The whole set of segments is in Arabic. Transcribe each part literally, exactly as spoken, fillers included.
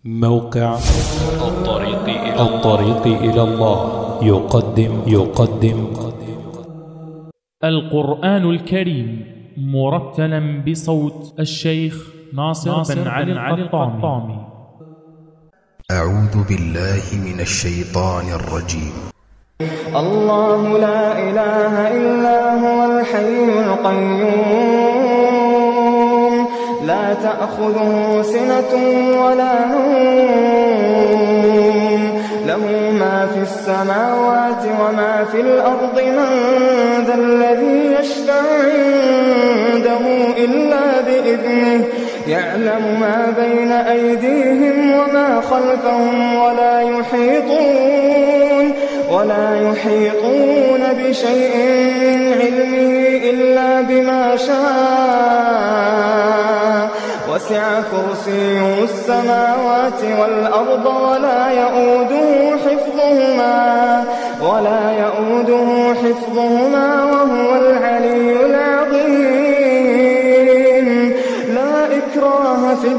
موقع الطريق إلى الطريق إلى الله يقدم يقدم القرآن الكريم مرتلا بصوت الشيخ ناصر, ناصر بن علي القطامي. أعوذ بالله من الشيطان الرجيم. الله لا إله إلا هو الحي القيوم لا تأخذه سنة ولا نوم له ما في السماوات وما في الأرض من ذا الذي يشفع عنده إلا بإذنه يعلم ما بين أيديهم وما خلفهم ولا يحيطون ولا يحيطون بشيء من علمه إلا بما شاء وسع كرسيه السماوات والأرض ولا يؤوده حفظهما ولا يؤوده حفظهما وهو العلي العظيم. لا إكراه في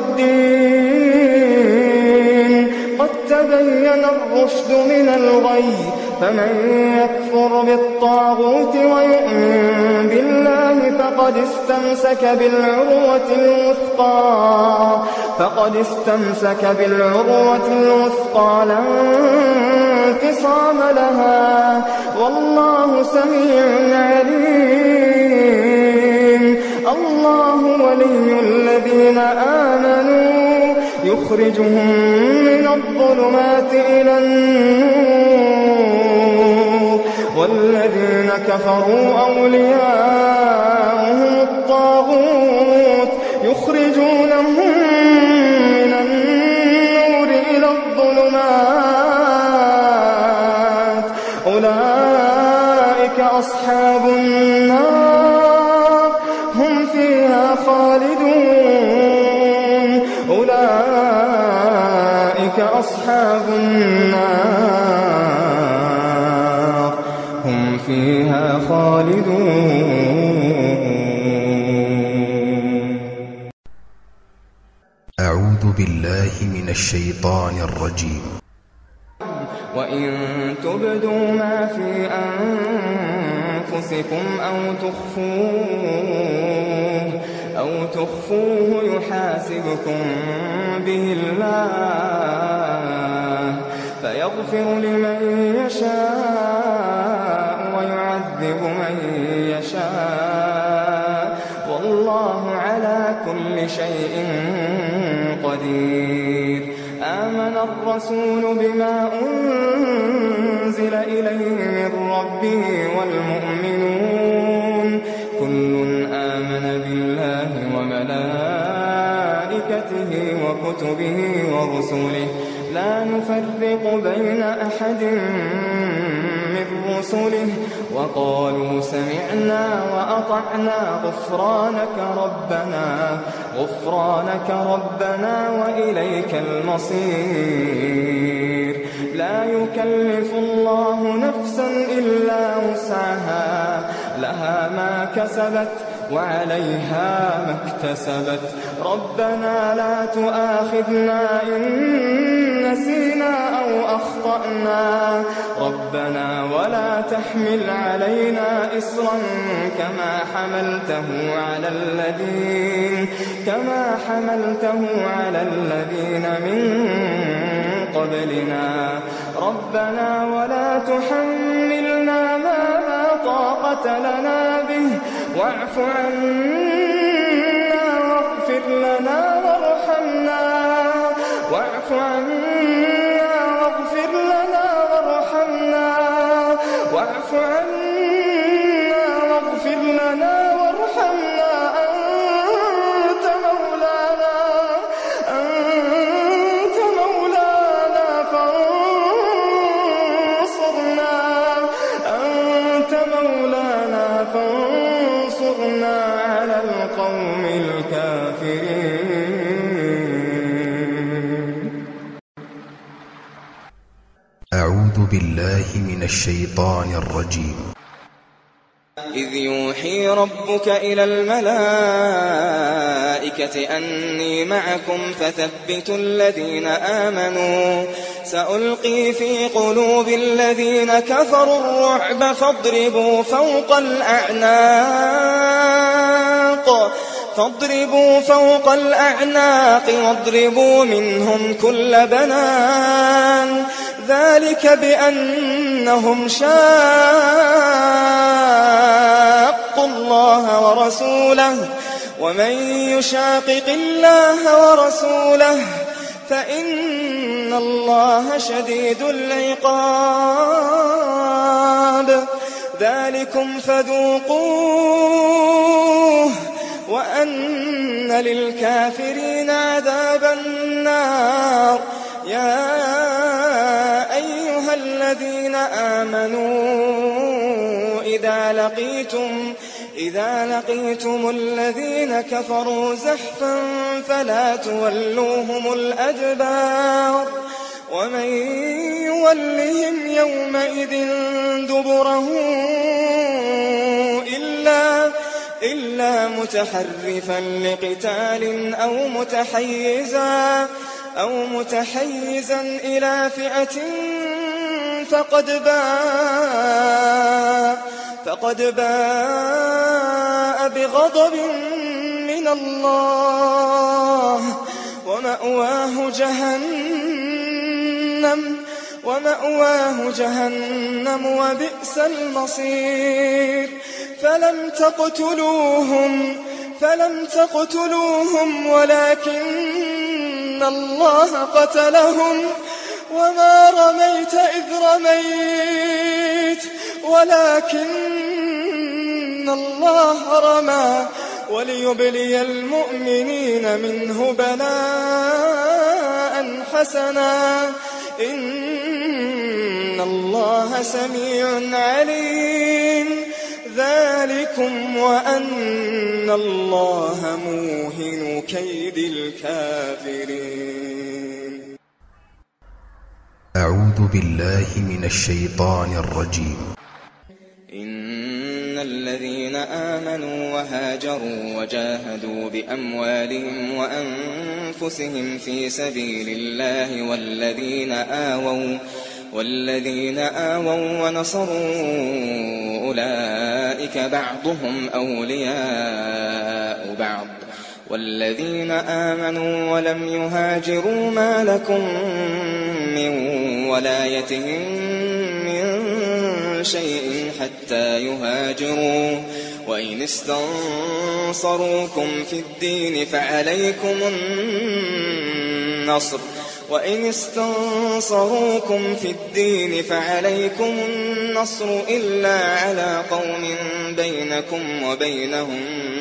الدين قد تبين الرشد من الغي فمن يكفر بالطاغوت ويؤمن بالله فقد استمسك بالعروة الوثقى فقد استمسك بالعروة الوثقى لا انفصام لها والله سميع عليم. الله ولي الذين آمنوا يخرجهم من الظلمات إلى النور والذين كفروا أولياؤهم الطاغوت يخرجونهم من النور إلى الظلمات أولئك أصحاب النار هم فيها خالدون أولئك أصحاب النار هم فيها خالدون. أعوذ بالله من الشيطان الرجيم. وإن تبدوا ما في أنفسكم أو تخفوه أو تخفوه يحاسبكم به الله فيغفر لمن يشاء ويعذب من يشاء والله على كل شيء قدير. آمن الرسول بما أنزل إليه من ربه والمؤمنون كل آمن بالله وملائكته وكتبه ورسله لا نفرق بين أحد من رسله وقالوا سمعنا وأطعنا غفرانك ربنا غفرانك ربنا وإليك المصير. لا يكلف الله نفسا إلا وسعها لها ما كسبت وعليها ما اكتسبت ربنا لا تؤاخذنا إن نسينا أو أخطأنا ربنا ولا تحمل علينا إصرا كما حملته على الذين كما حملته على الذين من قبلنا ربنا ولا تحملنا ما لا طاقة لنا به واعف عنا واغفر لنا وارحمنا واعف عنا واغفر لنا وارحمنا واعف عنا واغفر لنا وارحمنا أنت مولانا أنت مولانا فانصرنا أنت مولانا فانصرنا على القوم الكافرين. أعوذ بالله من الشيطان الرجيم. إذ يوحي ربك إلى الملائكة أني معكم فثبتوا الذين آمنوا سألقي في قلوب الذين كفروا الرعب فاضربوا فوق الأعناق فاضربوا فوق الأعناق واضربوا منهم كل بنان ذلك بأنهم شاقوا الله ورسوله ومن يشاقق الله ورسوله فإن الله شديد العقاب ذلكم فذوقوه وأن للكافرين عذاب النار يا أيها الذين آمنوا إذا لقيتم إذا لقيتم الذين كفروا زحفا فلا تولوهم الأدبار ومن يولهم يومئذ دبره إلا إلا متحرفا لقتال أو متحيزا أو متحيزا إلى فئة فقد باء فقد باء بغضب من الله ومأواه جهنم ومأواه جهنم وبئس المصير فلم تقتلوهم فلم تقتلوهم ولكن الله قتلهم وما رميت إذ رميت ولكن الله رمى وليبلي المؤمنين منه بلاء حسنا إن الله سميع عليم ذلكم وأن الله موهن كيد الكافرين. أعوذ بالله من الشيطان الرجيم. إن الذين آمنوا وهاجروا وجاهدوا بأموالهم وأنفسهم في سبيل الله والذين آووا والذين آووا ونصروا أولئك بعضهم أولياء بعض والذين آمنوا ولم يهاجروا ما لكم من ولايتهم من شيء حتى يهاجروا وإن استنصروكم في الدين فعليكم النصر وإن استنصروكم في الدين فعليكم النصر إلا على قوم بينكم وبينهم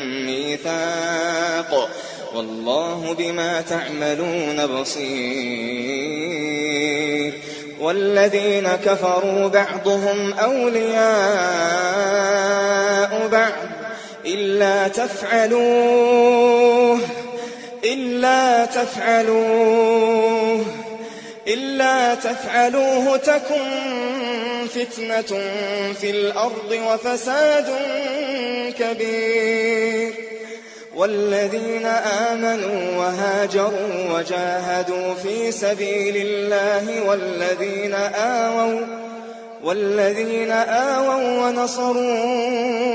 ميثاق والله بما تعملون بصير. والذين كفروا بعضهم أولياء بعض إلا تفعلوه إلا تفعلوه إلا تفعلوه تكن فتنة في الأرض وفساد كبير. والذين آمنوا وهاجروا وجاهدوا في سبيل الله والذين آووا والذين آووا ونصروا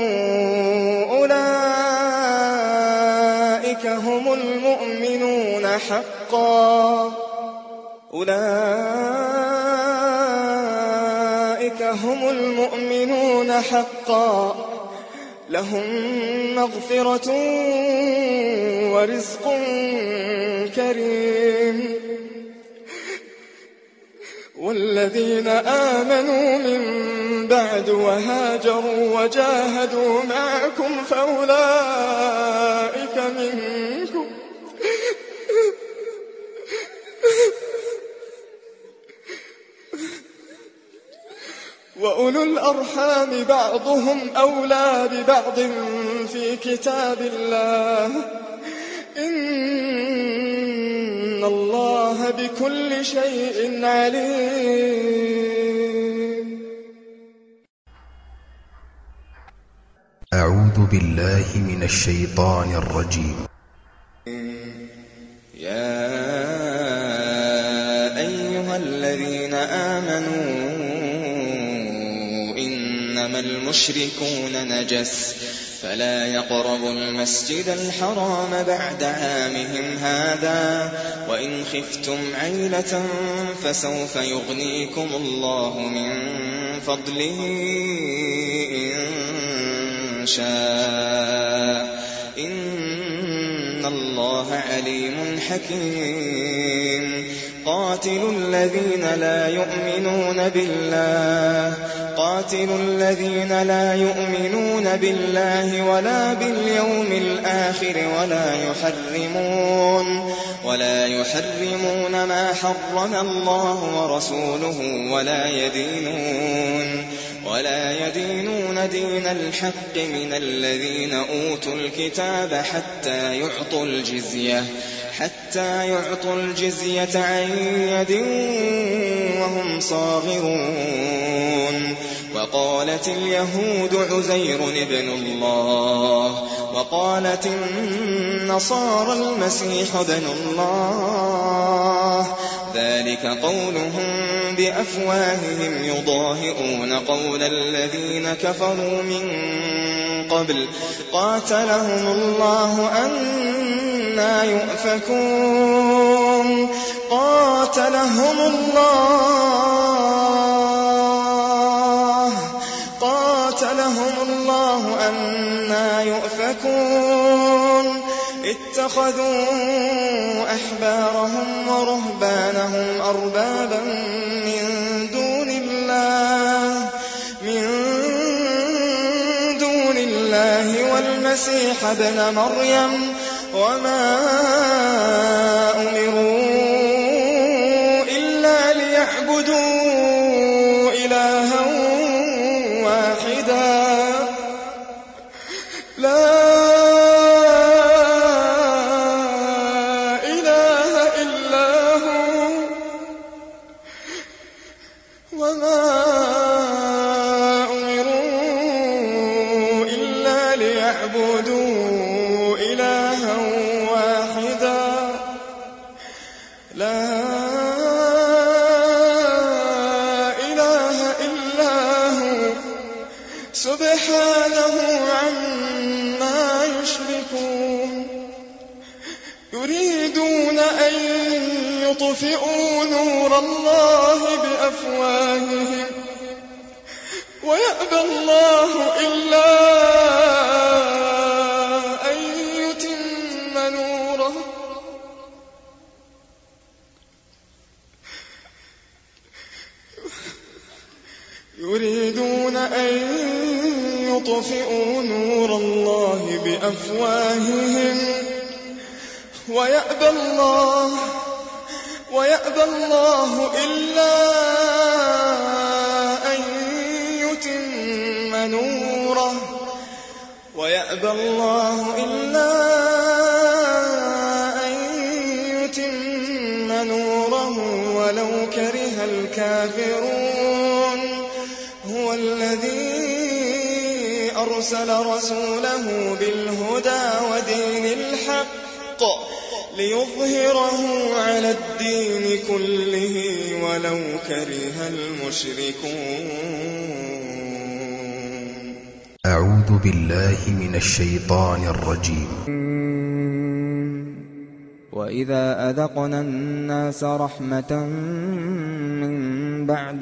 أولئك هم المؤمنون حقا أولئك هم المؤمنون حقا لهم مغفرة ورزق كريم. والذين آمنوا من بعد وهاجروا وجاهدوا معكم فأولئك منكم وأولو الأرحام بعضهم أولى ببعض في كتاب الله إن الله بكل شيء عليم. أعوذ بالله من الشيطان الرجيم. يا أيها الذين آمنوا إنما المشركون نجس فلا يقربوا المسجد الحرام بعد عامهم هذا وإن خفتم عيلة فسوف يغنيكم الله من فضله إن شاء إن الله عليم حكيم. قاتلوا الذين لا يؤمنون بالله قاتلوا الذين لا يؤمنون بالله ولا باليوم الآخر ولا يحرمون ولا يحرمون ما حرم الله ورسوله ولا يدينون ولا يدينون دين الحق من الذين أوتوا الكتاب حتى يعطوا الجزية حتى يعطوا الجزية عن يد وهم صاغرون. وقالت اليهود عزير ابن الله وقالت النصارى المسيح ابن الله ذلك قولهم بأفواههم يضاهئون قول الذين كفروا من قبل قاتلهم الله أنى يؤفكون. قاتلهم الله قاتلهم الله أنى يؤفكون. اتخذوا أحبارهم ورهبانهم أربابا من دون الله من دون الله والمسيح ابن مريم وما أمروا إلا ليعبدوا إلها واحدا لا سبحانه عما يشركون. يريدون أن يطفئوا نور الله بأفواههم ويأبى الله إلا أن يتم نوره يريدون أن يطفئوا نور الله بأفواههم ويأبى الله ويأبى الله إلا أن يتم نوره ويأبى الله إلا أن يتم نوره ولو كره الكافرون. هو الذي أرسل رسوله بالهدى ودين الحق ليظهره على الدين كله ولو كره المشركون. أعوذ بالله من الشيطان الرجيم. وإذا أذقنا الناس رحمة من بعد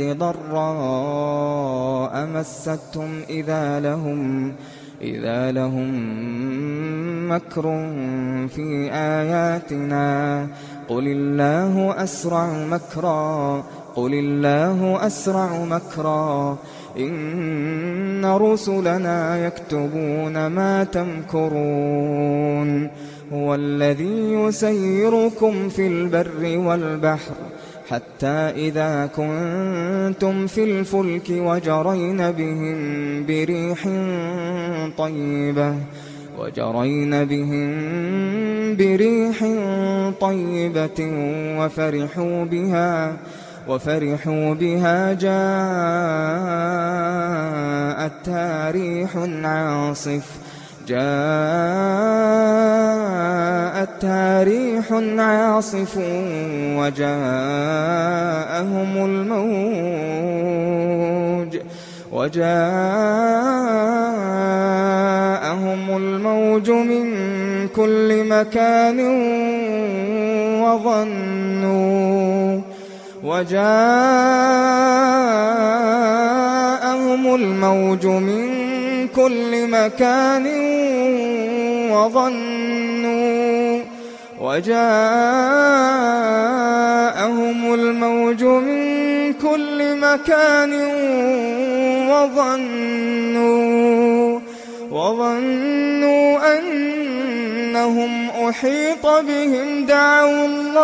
ضراء مستهم إذا لهم إذا لهم مكر في آياتنا قل الله أسرع مكرا قل الله أسرع مكرا إن رسلنا يكتبون ما تمكرون. هو الذي يسيركم في البر والبحر حتى إذا كنتم في الفلك وجرين بهم بريح طيبة وجرين بهم بريح طيبة وفرحوا بها وفرحوا بها جاءتها جاءتها ريح عاصف جاءتها ريح عاصف وجاءهم الموج وجاءهم الموج من كل مكان وظنوا وجاءهم الموج من كل مكان وظنوا وجاءهم الموج من كل مكان وظنوا وظنوا أنهم أحيط بهم دعوا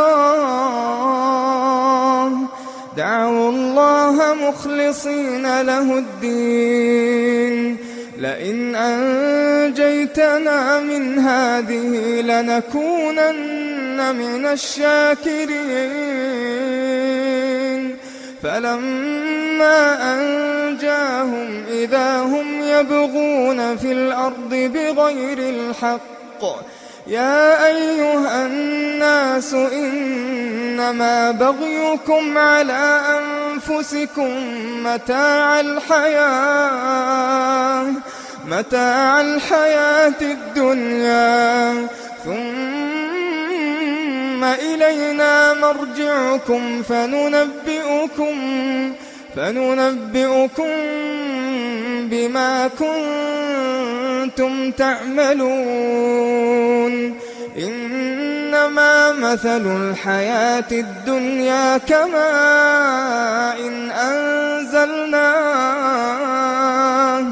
الله دعوا الله مخلصين له الدين لئن أنجيتنا من هذه لنكونن من الشاكرين فلما أنجاهم إذا هم يبغون في الأرض بغير الحق يا أيها الناس إنما بغيكم على أنفسكم متاع الحياة متاع الحياة الدنيا ثم إلينا مرجعكم فننبئكم فننبئكم بما كنتم تعملون إنما مثل الحياة الدنيا كماء إن أنزلناه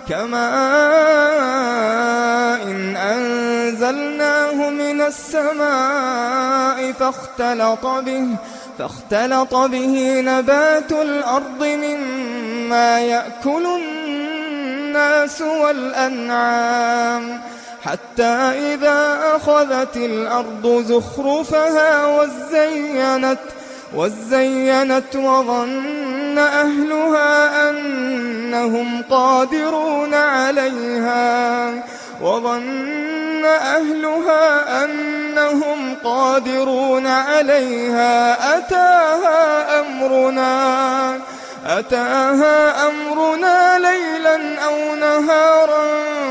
كماء إن أنزلناه من السماء فاختلط به فاختلط به نبات الأرض مما يأكل الناس والأنعام حتى إذا أخذت الأرض زخرفها وزينت وزينت وظن أهلها أنهم قادرون عليها وظن أهلها أنهم قادرون عليها أتاها أمرنا أتاها أمرنا ليلا أو نهارا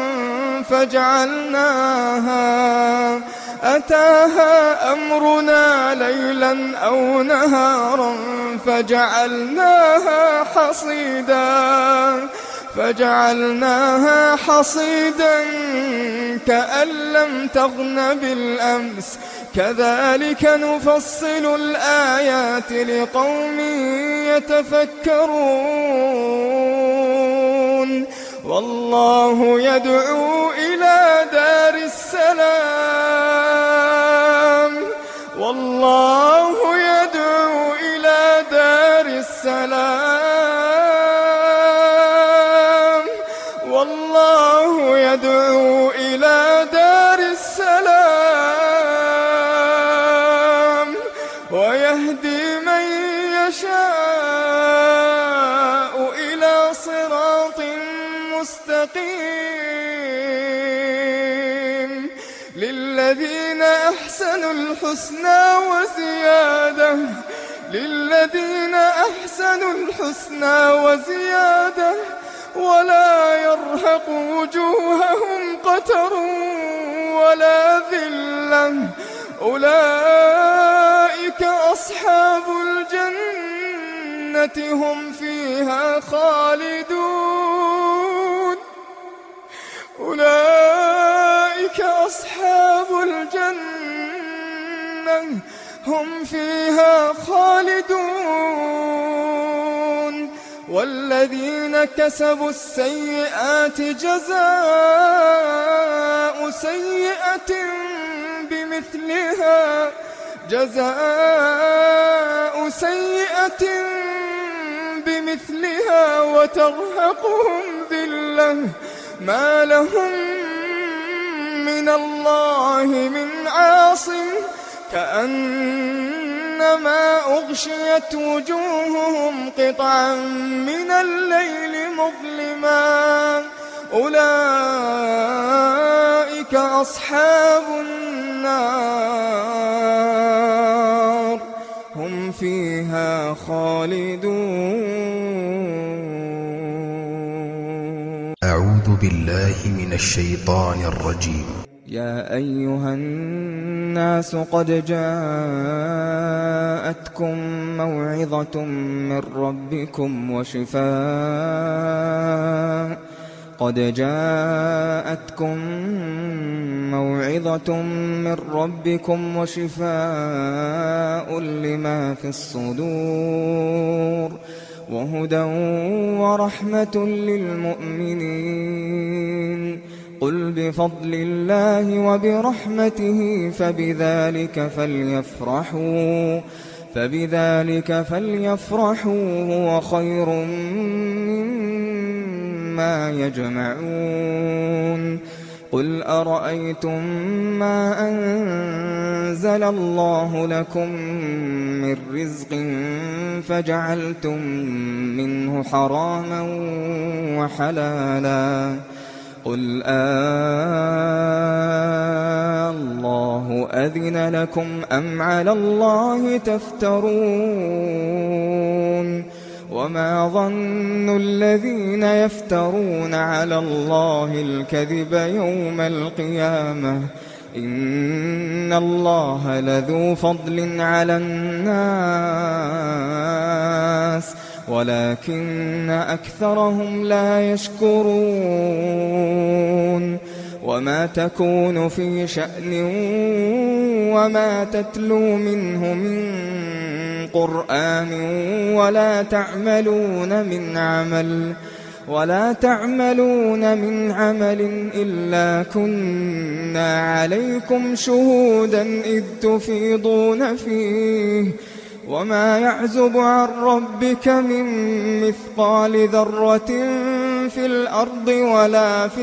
فجعلناها أتاها أمرنا ليلا أو نهارا فجعلناها حصيدا فجعلناها حصيدا كأن لم تغن بالأمس كذلك نفصل الآيات لقوم يتفكرون والله يدعو إلى دار السلام والله يدعو إلى دار السلام والله يدعو إلى دار السلام ويهدي من يشاء إلى صراط مستقيم للذين أحسنوا الحسنى وزيادة للذين أحسنوا الحسنى وزيادة ولا يرهق وجوههم قتر ولا ذلة أولئك أصحاب الجنة هم فيها خالدون أولئك أصحاب الجنة هم فيها خالدون والذين كسبوا السيئات جزاء سيئة بمثلها جزاء سيئة بمثلها وترهقهم ذلة ما لهم من الله من عاصم كأن كأنما أغشيت وجوههم قطعا من الليل مظلما أولئك أصحاب النار هم فيها خالدون. أعوذ بالله من الشيطان الرجيم. يا أيها الناس قد جاءتكم موعظة من ربكم وشفاء قد جاءتكم موعظة من ربكم وشفاء لما في الصدور وهدى ورحمة للمؤمنين. قل بفضل الله وبرحمته فبذلك فليفرحوا فبذلك فليفرحوا هو خير مما يجمعون. قل أرأيتم ما أنزل الله لكم من رزق فجعلتم منه حراما وحلالا قل آه الله أذن لكم أم على الله تفترون. وما ظن الذين يفترون على الله الكذب يوم القيامة إن الله لذو فضل على الناس ولكن أكثرهم لا يشكرون. وما تكون في شأن وما تتلو منه من قرآن ولا تعملون من عمل ولا تعملون من عمل إلا كنا عليكم شهودا إذ تفيضون فيه. وما يعزب عن ربك من مثقال ذرة في الأرض ولا في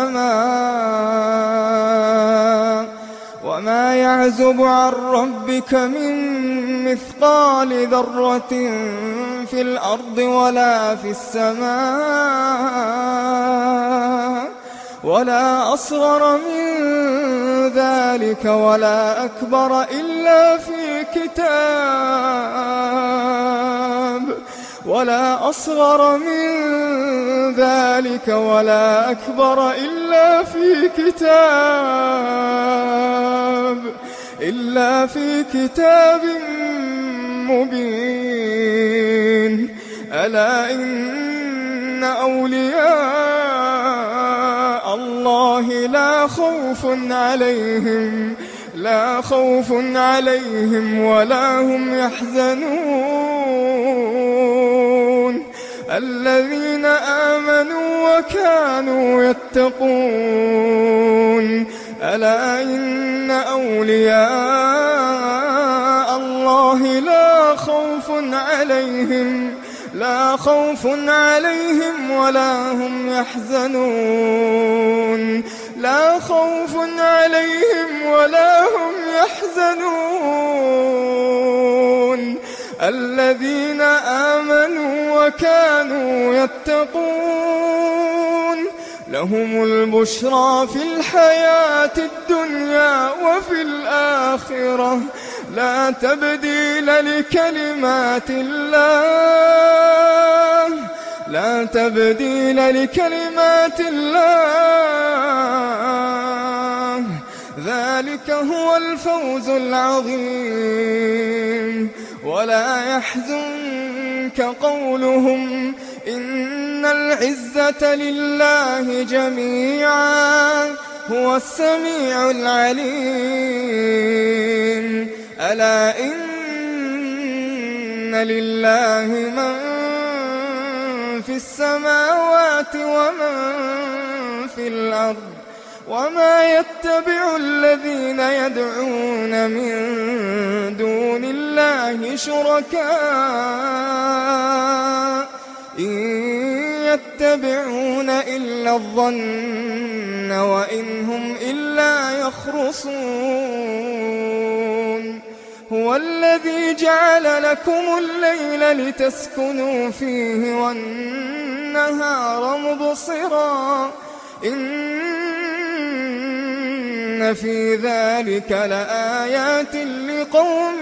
السماء وما يعزب عن ربك من مثقال ذرة في الأرض ولا في السماء ولا أصغر من ذلك ولا أكبر إلا في كتاب ولا أصغر من ذلك ولا أكبر إلا في كتاب إلا في كتاب مبين. ألا إن أولياء الله لا خوف عليهم لا خوف عليهم ولا هم يحزنون الذين آمنوا وكانوا يتقون. ألا إن أولياء الله لا خوف عليهم لا خوف عليهم ولا هم يحزنون لا خوف عليهم ولا هم يحزنون الذين آمنوا وكانوا يتقون. لهم البشرى في الحياة الدنيا وفي الآخرة لا تبديل لكلمات الله لا تبديل لكلمات الله ذلك هو الفوز العظيم. ولا يحزنك قولهم إن العزة لله جميعا هو السميع العليم. ألا إن لله من في السماوات ومن في الأرض وما يتبع الذين يدعون من دون الله شركاء إن يتبعون إلا الظن وإن هم إلا يخرصون. هو الذي جعل لكم الليل لتسكنوا فيه والنهار مبصرا إن في ذلك لآيات لقوم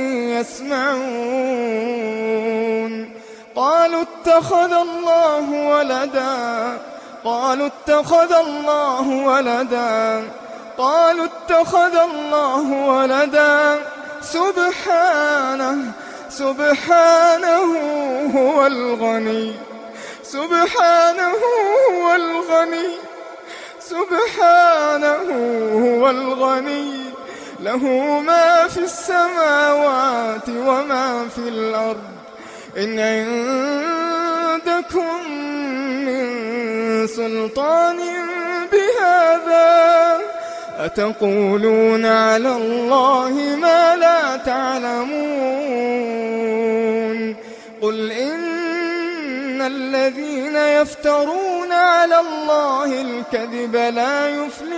يسمعون قالوا اتخذ الله ولدا قالوا اتخذ الله ولدا قالوا اتخذ الله ولدا سبحانه سبحانه هو الغني سبحانه هو الغني سبحانه هو الغني له ما في السماوات وما في الأرض إن عندكم من سلطان بهذا أتقولون على الله ما لا تعلمون قل إن الذين يفترون على الله الكذب لا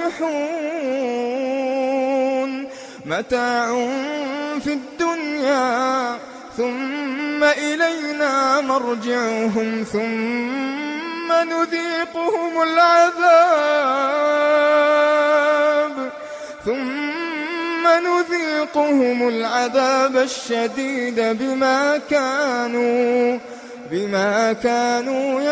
يفلحون متاع في الدنيا ثم إلينا مرجعهم ثم نذيقهم العذاب ثم نذيقهم العذاب الشديد بما كانوا بما كانوا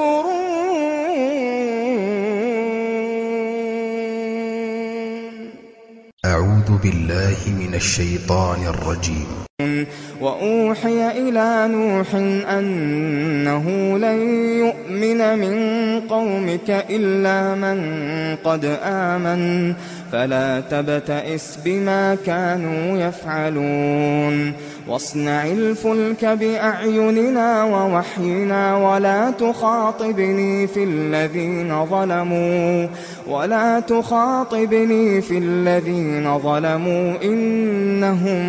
يكفرون. أعوذ بالله من الشيطان الرجيم. وأوحي إلى نوح أنه لن يؤمن من قومك إلا من قد آمن فلا تبتئس بما كانوا يفعلون واصنع الفلك بأعيننا ووحينا ولا تخاطبني في الذين ظلموا ولا تخاطبني في الذين ظلموا إنهم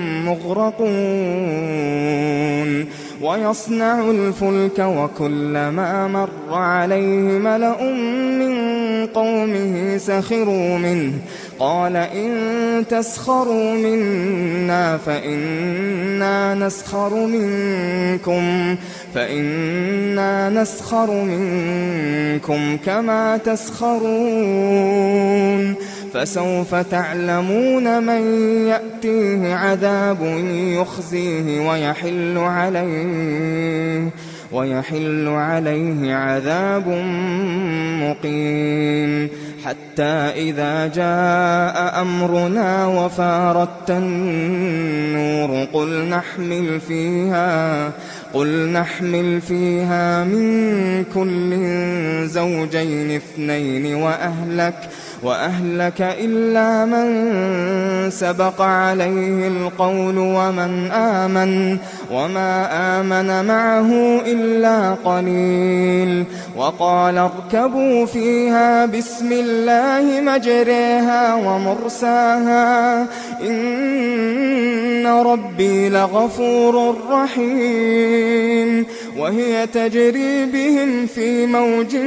مغرقون ويصنع الفلك وكلما مر عليه ملأ من قومه سخروا منه قال إن تسخروا منا فإنا نسخر منكم فإنا نسخر منكم كما تسخرون فسوف تعلمون من يأتيه عذاب يخزيه ويحل عليه ويحل عليه عذاب مقيم حتى إذا جاء أمرنا وفارت النور قل نحمل فيها قل نحمل فيها من كل زوجين اثنين وأهلك وأهلك إلا من سبق عليه القول ومن آمن وما آمن معه إلا قليل وقال اركبوا فيها بسم الله مجريها ومرساها إن ربي لغفور رحيم وهي تجري بهم في موج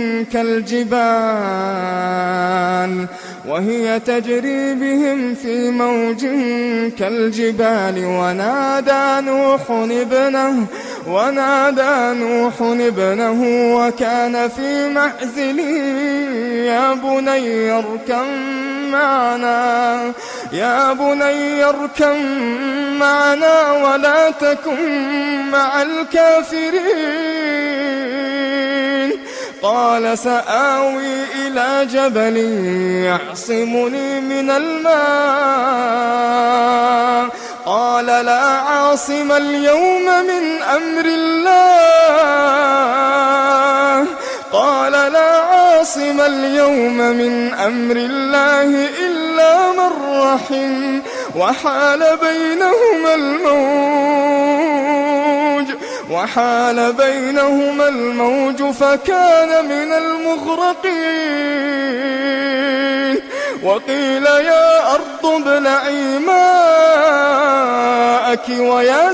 كالجبال وهي تجري بهم في موج كالجبال ونادى نوح ابنه ونادى نوح ابنه وكان في معزل يا بني اركب معنا يا بني اركب معنا ولا تكن مع الكافرين قال سآوي إلى جبل يعصمني من الماء قال لا عاصم اليوم من أمر الله قال لا عاصم اليوم من أمر الله إلا من رحم وحال بينهما الموج وحال بينهما الموج فكان من المغرقين وقيل يا أرض ابلعي ماءك ويا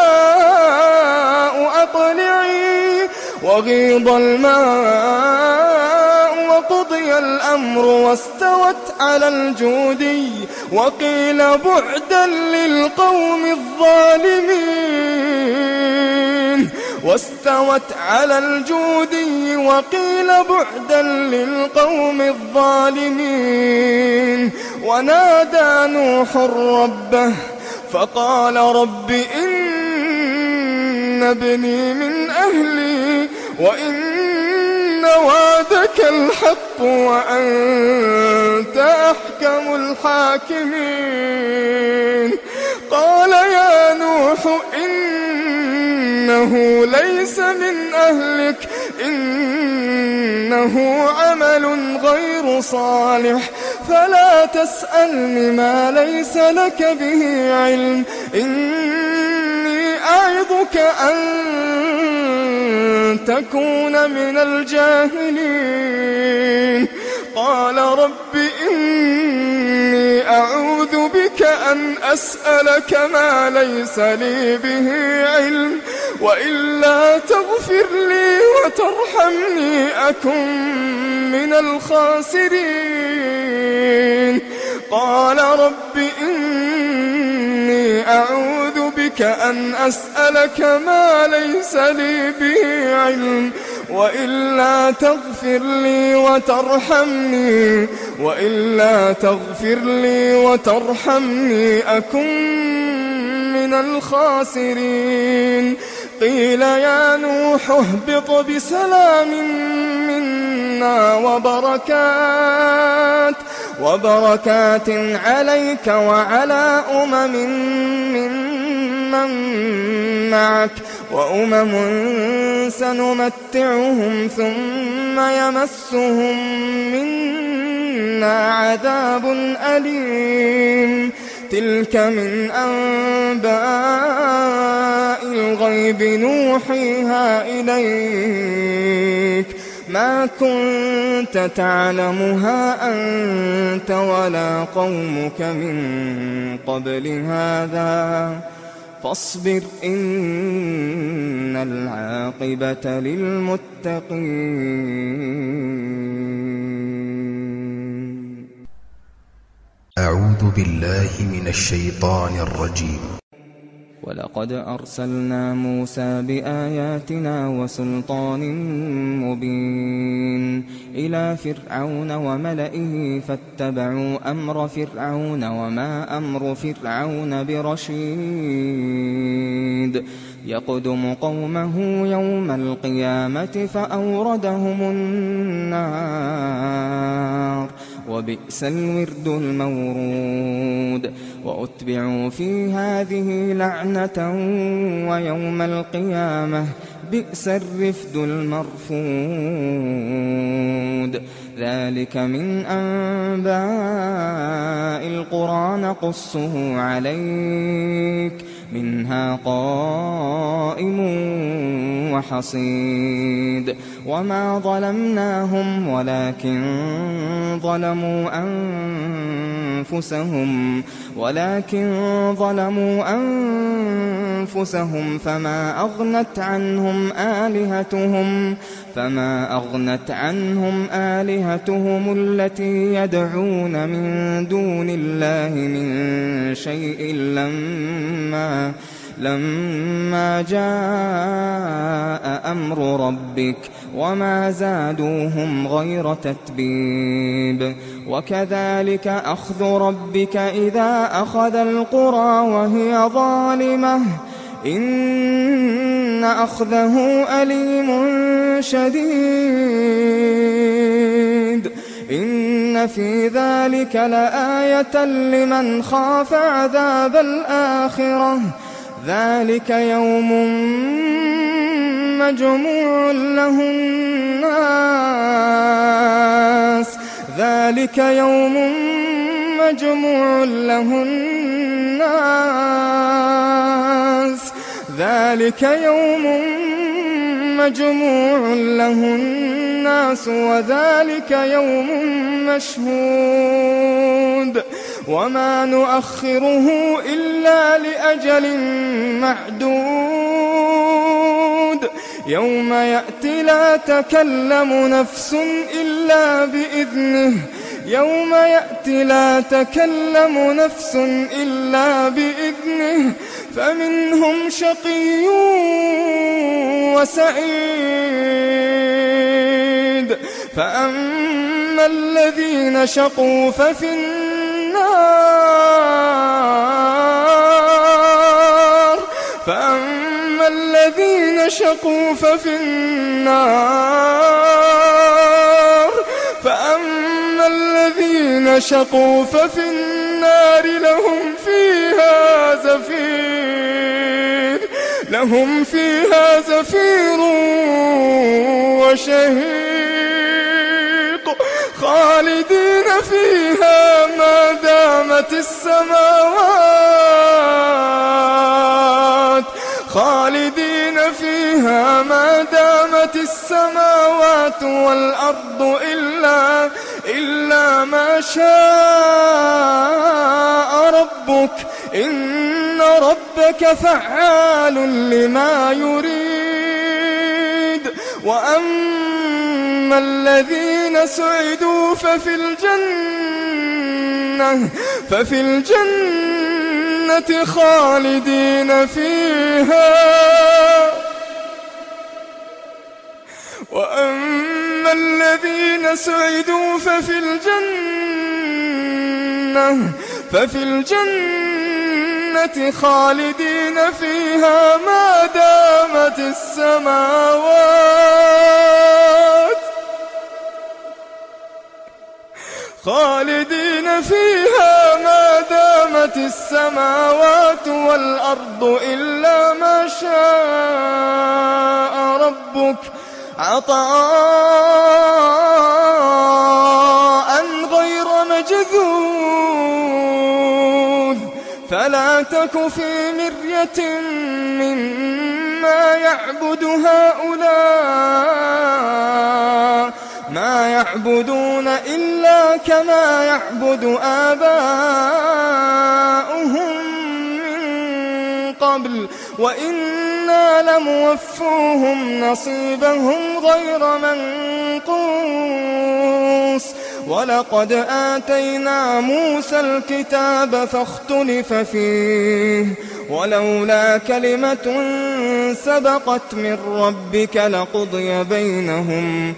سماء أقلعي وغيض الماء وقضي قضي الأمر واستوت على الجودي وقيل بعدا للقوم الظالمين واستوت على الجودي وقيل بعدا للقوم الظالمين. ونادى نوح ربه فقال رب إن ابني من أهلي وإن وعدك الحق وأنت أحكم الحاكمين. قال يا نوح إنه ليس من أهلك إنه عمل غير صالح فلا تسألني ما ليس لك به علم إني أعظك أن تكون من الجاهلين. قال رب إني أعوذ بك أن أسألك ما ليس لي به علم وإلا تغفر لي وترحمني أكن من الخاسرين. قال رب إني أعوذ بك أن أسألك ما ليس لي به علم وإلا تغفر لي وترحمني وإلا تغفر لي وترحمني أكن من الخاسرين. قيل يا نوح اهبط بسلام منا وبركات وبركات عليك وعلى أمم ممن معك وأمم سنمتعهم ثم يمسهم منا عذاب أليم. تلك من أنباء الغيب نوحيها إليك ما كنت تعلمها أنت ولا قومك من قبل هذا فاصبر إن العاقبة للمتقين. أعوذ بالله من الشيطان الرجيم. ولقد أرسلنا موسى بآياتنا وسلطان مبين إلى فرعون وملئه فاتبعوا أمر فرعون وما أمر فرعون برشيد يقدم قومه يوم القيامة فأوردهم النار وبئس الورد المورود. وأتبعوا في هذه لعنة ويوم القيامة بئس الرفد المرفود. ذلك من أنباء القرى نقصه عليك منها قائم وحصيد. وما ظلمناهم ولكن ظلموا أنفسهم ولكن ظلموا أنفسهم فما أغنت عنهم آلهتهم فما أغنت عنهم آلهتهم التي يدعون من دون الله من شيء لما لما جاء أمر ربك وما زادوهم غير تتبيب. وكذلك أخذ ربك إذا أخذ القرى وهي ظالمة إن أخذه أليم شديد. إن في ذلك لآية لمن خاف عذاب الآخرة. ذلك يوم مجموع له الناس ذلك يوم مجموع له الناس ذلك يوم مجموع له الناس وذلك يوم مشهود. وما نؤخره إلا لأجل معدود الخلود يوم يأتي لا تكلم نفس إلا بإذنه يوم يأتي لا تكلم نفس إلا بإذنه فمنهم شقي وسعيد فأما الذين شقوا ففي النار فأما الذين شقوا ففي النار فأما الذين شقوا ففي النار لهم فيها زفير لهم فيها زفير وشهيق خالدين فيها ما دامت السماوات خالدين فيها ما دامت السماوات والأرض إلا إلا ما شاء ربك إن ربك فعال لما يريد وأما الذين سعدوا ففي الجنة ففي الجنة خالدين فيها وأما الذين سعدوا ففي الجنة ففي الجنة خالدين فيها ما دامت السماوات خالدين فيها ما دامت السماوات والأرض إلا ما شاء ربك عطاء غير مجذوذ فلا تك في مرية مما يعبد هؤلاء ما يعبدون إلا كما يعبد آباؤهم من قبل وإنا لموفوهم نصيبهم غير منقوص ولقد آتينا موسى الكتاب فاختلف فيه ولولا كلمة سبقت من ربك لقضي بينهم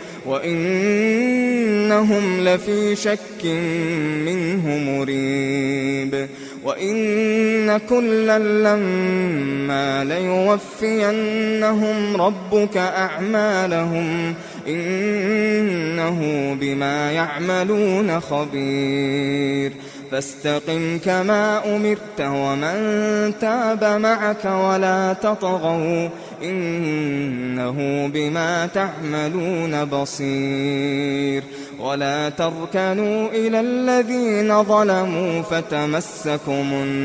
وإنهم لفي شك منه مريب وإن كلا لما ليوفينهم ربك أعمالهم إنه بما يعملون خبير فاستقم كما أمرت ومن تاب معك ولا تطغوا إنه بما تعملون بصير ولا تركنوا إلى الذين ظلموا فتمسكم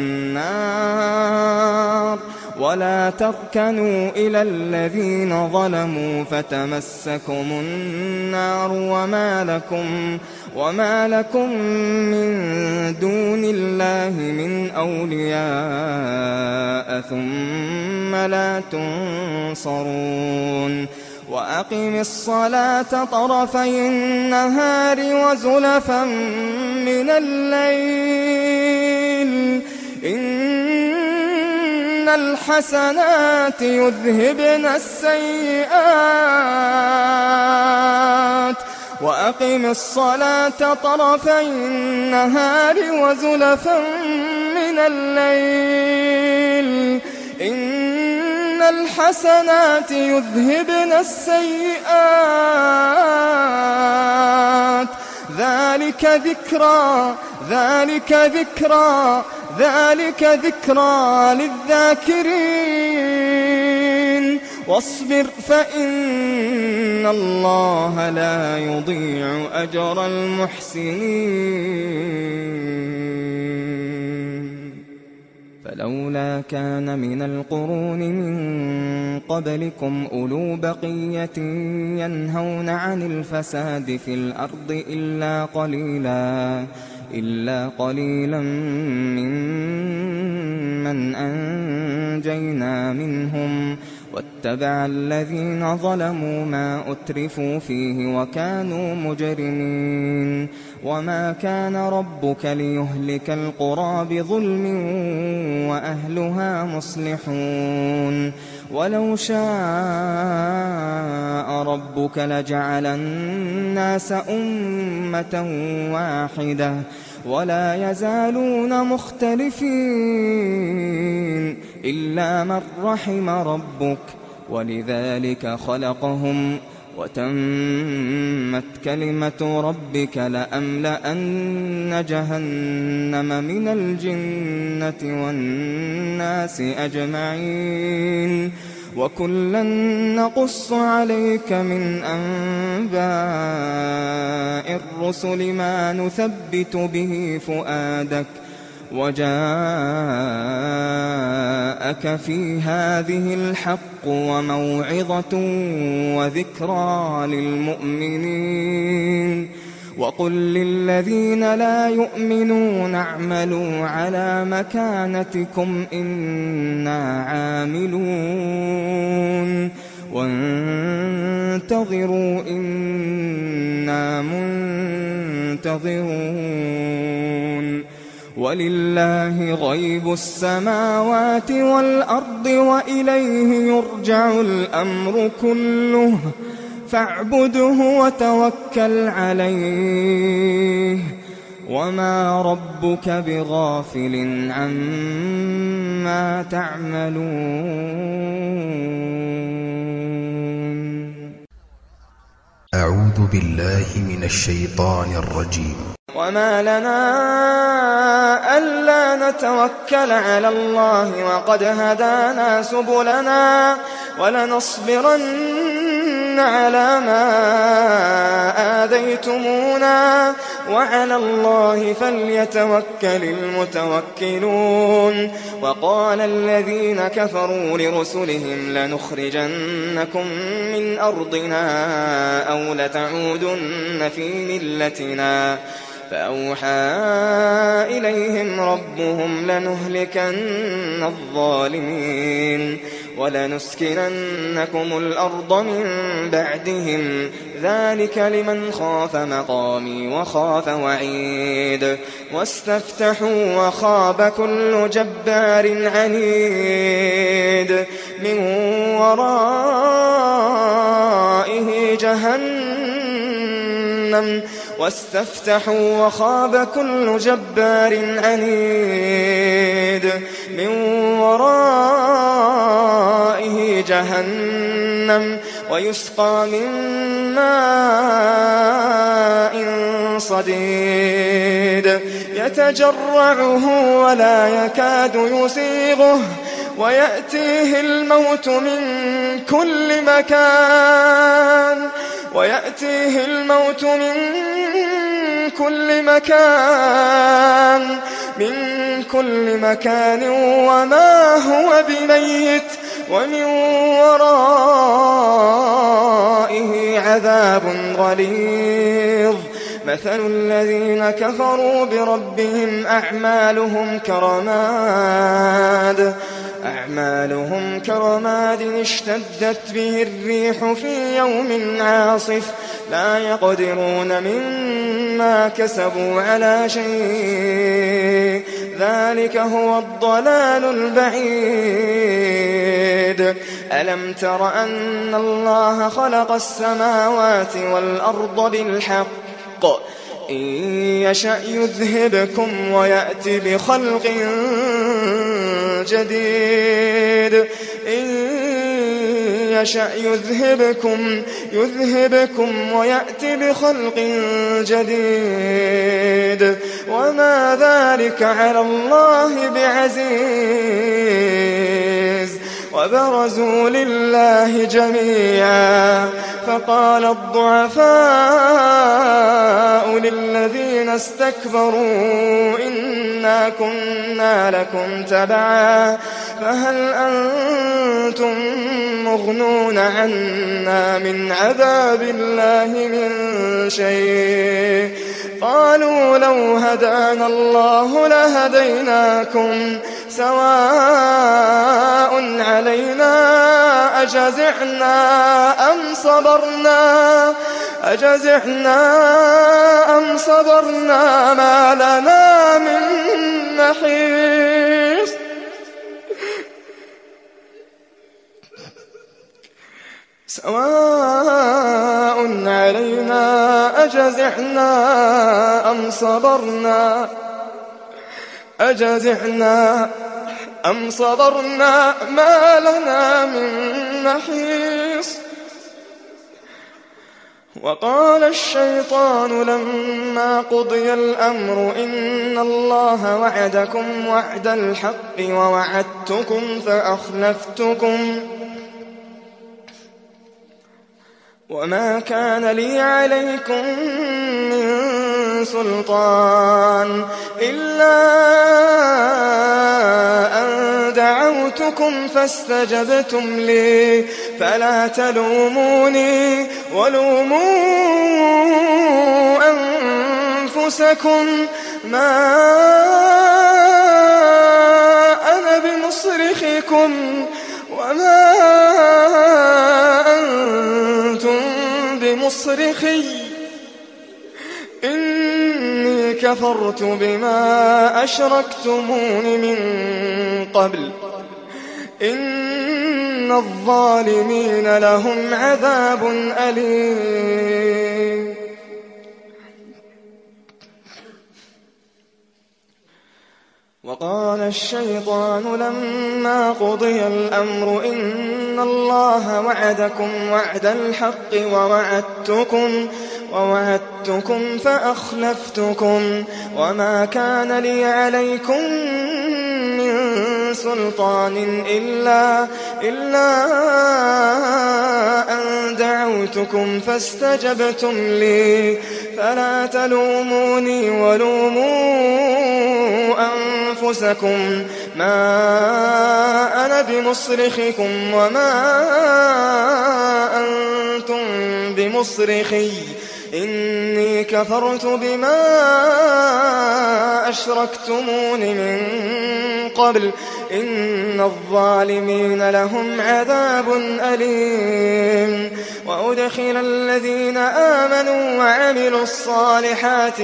النار ولا تركنوا إلى الذين ظلموا فتمسكم النار وما لكم وما لكم من دون الله من أولياء ثم لا تنصرون وأقم الصلاة طرفي النهار وزلفا من الليل إن الحسنات يذهبن السيئات وأقم الصلاة طرفي النهار وزلفا من الليل إن الحسنات يذهبن السيئات ذلك ذكرى ذلك ذكرى ذلك ذكرى للذاكرين واصبر فإن الله لا يضيع أجر المحسنين فلولا كان من القرون من قبلكم أولو بقية ينهون عن الفساد في الأرض إلا قليلا إلا قليلا ممن أنجينا منهم واتبع الذين ظلموا ما أترفوا فيه وكانوا مجرمين وما كان ربك ليهلك القرى بظلم وأهلها مصلحون ولو شاء ربك لجعل الناس أمة واحدة ولا يزالون مختلفين إلا من رحم ربك ولذلك خلقهم وتمت كلمة ربك لأملأن جهنم من الجنة والناس أجمعين وكلا نقص عليك من أنباء الرسل ما نثبت به فؤادك وجاءك في هذه الحق وموعظة وذكرى للمؤمنين وقل للذين لا يؤمنون اعملوا على مكانتكم إنا عاملون وانتظروا إنا منتظرون ولله غيب السماوات والأرض وإليه يرجع الأمر كله فاعبده وتوكل عليه وما ربك بغافل عما تعملون. أعوذ بالله من الشيطان الرجيم. وما لنا ألا نتوكل على الله وقد هدانا سبلنا ولنصبرن على ما آذيتمونا وعلى الله فليتوكل المتوكلون. وقال الذين كفروا لرسلهم لنخرجنكم من أرضنا أو لتعودن في ملتنا فأوحى إليهم ربهم لنهلكن الظالمين ولنسكننكم الأرض من بعدهم ذلك لمن خاف مقامي وخاف وعيد. واستفتحوا وخاب كل جبار عنيد من ورائه جهنم واستفتحوا وخاب كل جبار عنيد من ورائه جهنم ويسقى من ماء صديد يتجرعه ولا يكاد يسيغه ويأتيه الموت من كل مكان ويأتيه الموت من كل مكان من كل مكان وما هو بميت ومن ورائه عذاب غليظ. مثل الذين كفروا بربهم أعمالهم كرماد أعمالهم كرماد اشتدت به الريح في يوم عاصف لا يقدرون مما كسبوا على شيء ذلك هو الضلال البعيد. ألم تر أن الله خلق السماوات والأرض بالحق إن يشأ يذهبكم ويأتي بخلق جديد إن يشأ يذهبكم يذهبكم ويأتي بخلق جديد وما ذلك على الله بعزيز. وبرزوا لله جميعا فقال الضعفاء للذين استكبروا إنا كنا لكم تبعا فهل أنتم يغنون عنا من عذاب الله من شيء قالوا لو هدانا الله لهديناكم سواء علينا أجزعنا أم صبرنا أجزعنا أم صبرنا ما لنا من محيص سواء علينا أجزعنا أم صبرنا أجزعنا أم صبرنا ما لنا من محيص وقال الشيطان لما قضي الأمر إن الله وعدكم وعد الحق ووعدتكم فأخلفتكم وما كان لي عليكم من سلطان إلا أن دعوتكم فاستجبتم لي فلا تلوموني ولوموا أنفسكم ما أنا بمصرخكم وما أنتم بمصرخي إني كفرت بما أشركتمون من قبل إن الظالمين لهم عذاب أليم وقال الشيطان لما قضي الأمر إن الله وعدكم وعد الحق ووعدتكم ووعدتكم فأخلفتكم وما كان لي عليكم من سلطان إلا, إلا أن دعوتكم فاستجبتم لي فلا تلوموني ولوموا أنفسكم ما أنا بمصرخكم وما أنتم بمصرخي إني كفرت بما أشركتمون من قبل إن الظالمين لهم عذاب أليم وأدخل الذين آمنوا وعملوا الصالحات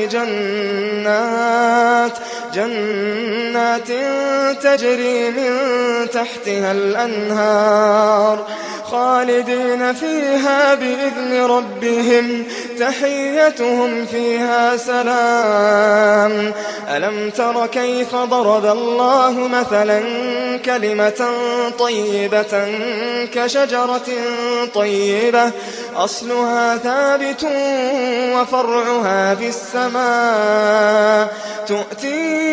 جنات جنات تجري من تحتها الأنهار خالدين فيها بإذن ربهم تحيتهم فيها سلام ألم تر كيف ضرب الله مثلا كلمة طيبة كشجرة طيبة أصلها ثابت وفرعها في السماء تؤتي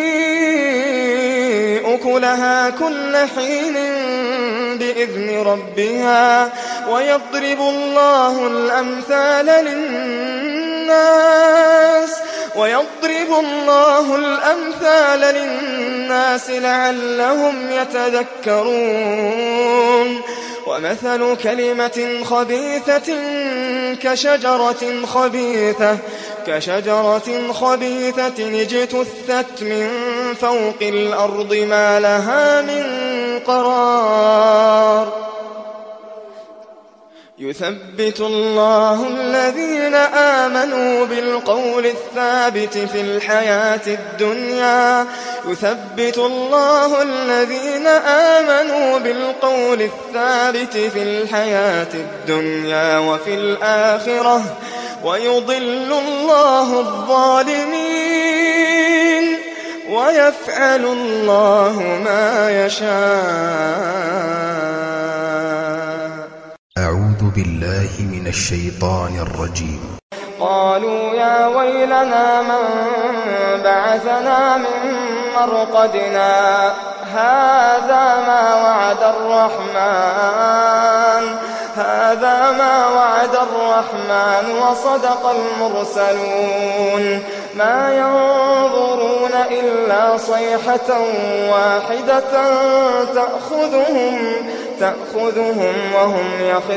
أكلها كل حين بإذن ربها ويضرب الله الأمثال للناس ويضرب الله الأمثال للناس لعلهم يتذكرون ومثل كلمة خبيثة كشجرة خبيثة كشجرة خبيثة اجتثت من فوق الأرض ما لها من قرار يثبت الله الذين آمنوا بالقول الثابت في الحياة الدنيا يثبت الله الذين آمنوا بالقول الثابت في الحياة الدنيا وفي الآخرة ويضل الله الظالمين ويفعل الله ما يشاء. أعوذ بالله من الشيطان الرجيم. قالوا يا ويلنا من بعثنا من مرقدنا هذا ما وعد الرحمن هذا ما وعد الرحمن وصدق المرسلون ما ينظرون إلا صيحة واحدة تأخذهم تأخذهم وهم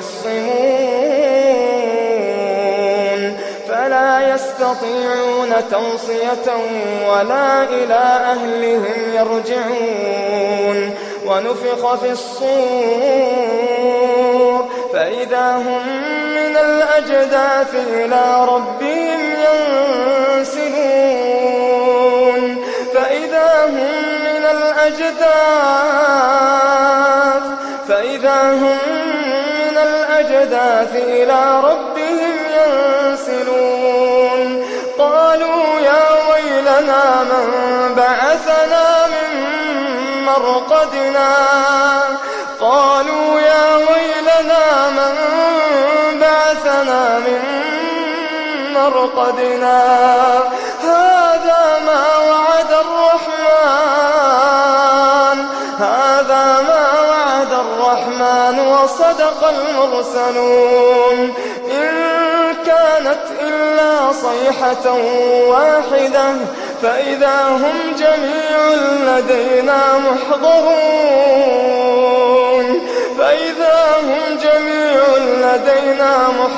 يخصمون فلا يستطيعون توصية ولا إلى أهلهم يرجعون ونفخ في الصور فإذا هم من الأجداث إلى ربهم ينسلون فإذا هم من الأجداث فإذا هم من الأجداث إلى ربهم ينسلون قالوا يا ويلنا من بعثنا من مرقدنا قالوا يا ويلنا من بعثنا من مرقدنا هذا ما وعد الرحمن هذا ما وعد الرحمن وصدق المرسلون إن كانت إلا صيحة واحدة فإذا هم جميع لدينا محضرون فإذا هم جميع لدينا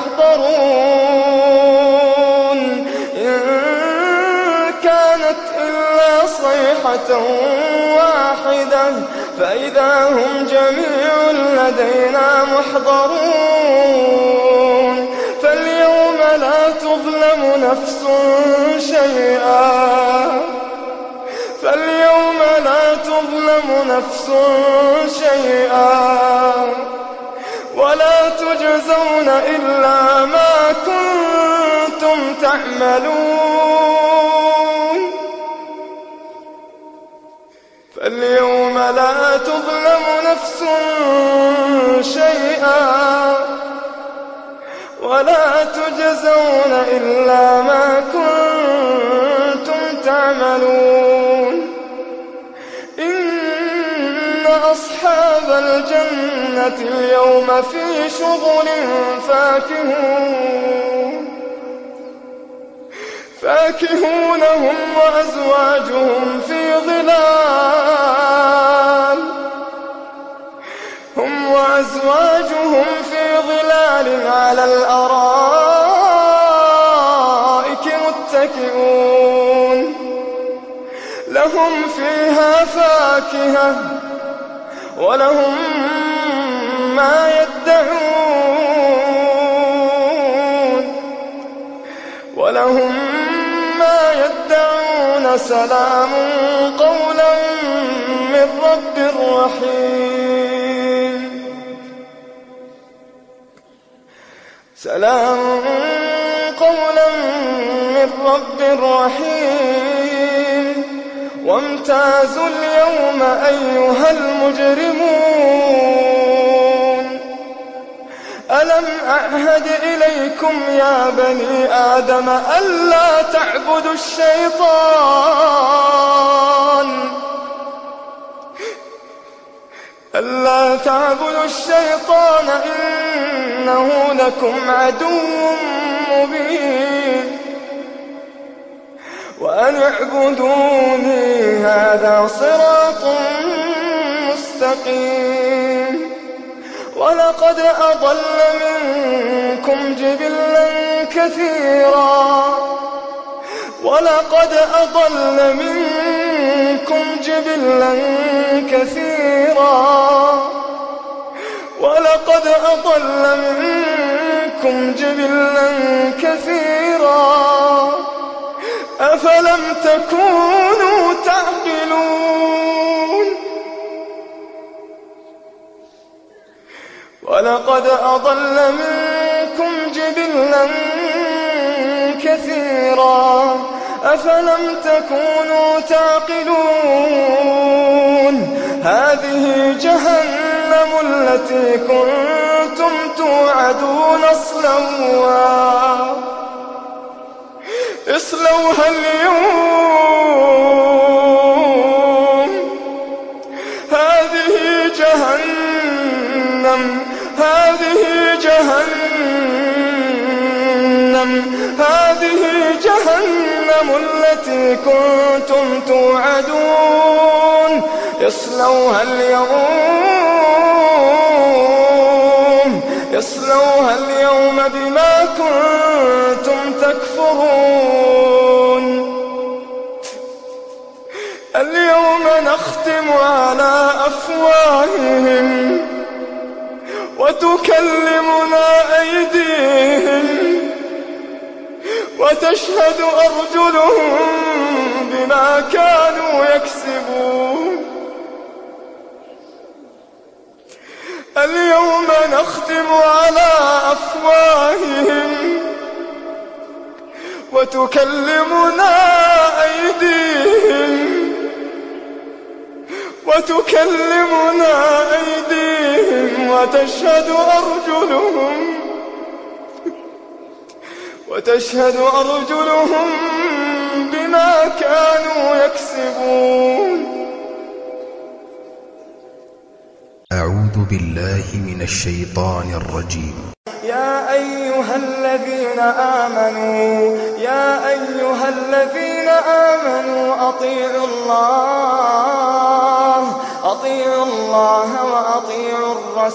محضرون إن كانت إلا صيحة واحدة فإذا هم جميع لدينا محضرون فاليوم لا تظلم نفس شيئا فاليوم لا تظلم نفس شيئا ولا تجزون إلا ما كنتم تعملون فاليوم لا تظلم نفس شيئا ولا تجزون إلا ما كنتم تعملون إن أصحاب الجنة اليوم في شغل فاكهون فاكهون هم وأزواجهم في ظلال هم وأزواجهم في ظلال على الأرائك متكئون لهم فيها فاكهة ولهم ما يدعون ولهم ما يدعون سلام قولا من رب رحيم سلام قولا من رب رحيم وامتازوا اليوم أيها المجرمون ألم أعهد إليكم يا بني آدم ألا تعبدوا الشيطان ألا تعبدوا الشيطان إنه لكم عدو مبين وأن اعبدوني هذا صراط مستقيم ولقد أضل منكم جبلا كثيرا ولقد أضل منكم جبلا كثيرا ولقد أضل منكم جبلا كثيرا أفلم تكونوا تعقلون ولقد أضل منكم جبلا كثيرا أفلم تكونوا تعقلون هذه جهنم التي كنتم توعدون اصلوها اصلوها اليوم هذه جهنم هذه جهنم هذه جهنم التي كنتم توعدون اصلوها اليوم اصلوها اليوم بما كنتم تكفرون. اليوم نختم على أفواههم وتكلمنا أيديهم وتشهد أرجلهم بما كانوا يكسبون. اليوم نختم على أفواههم وتكلمنا أيديهم وتكلمنا أيديهم وتشهد أرجلهم وتشهد أرجلهم بما كانوا يكسبون. أعوذ بالله من الشيطان الرجيم. يا أيها الذين آمنوا يا أيها الذين آمنوا أطيعوا الله أطيعوا الله وأطيعوا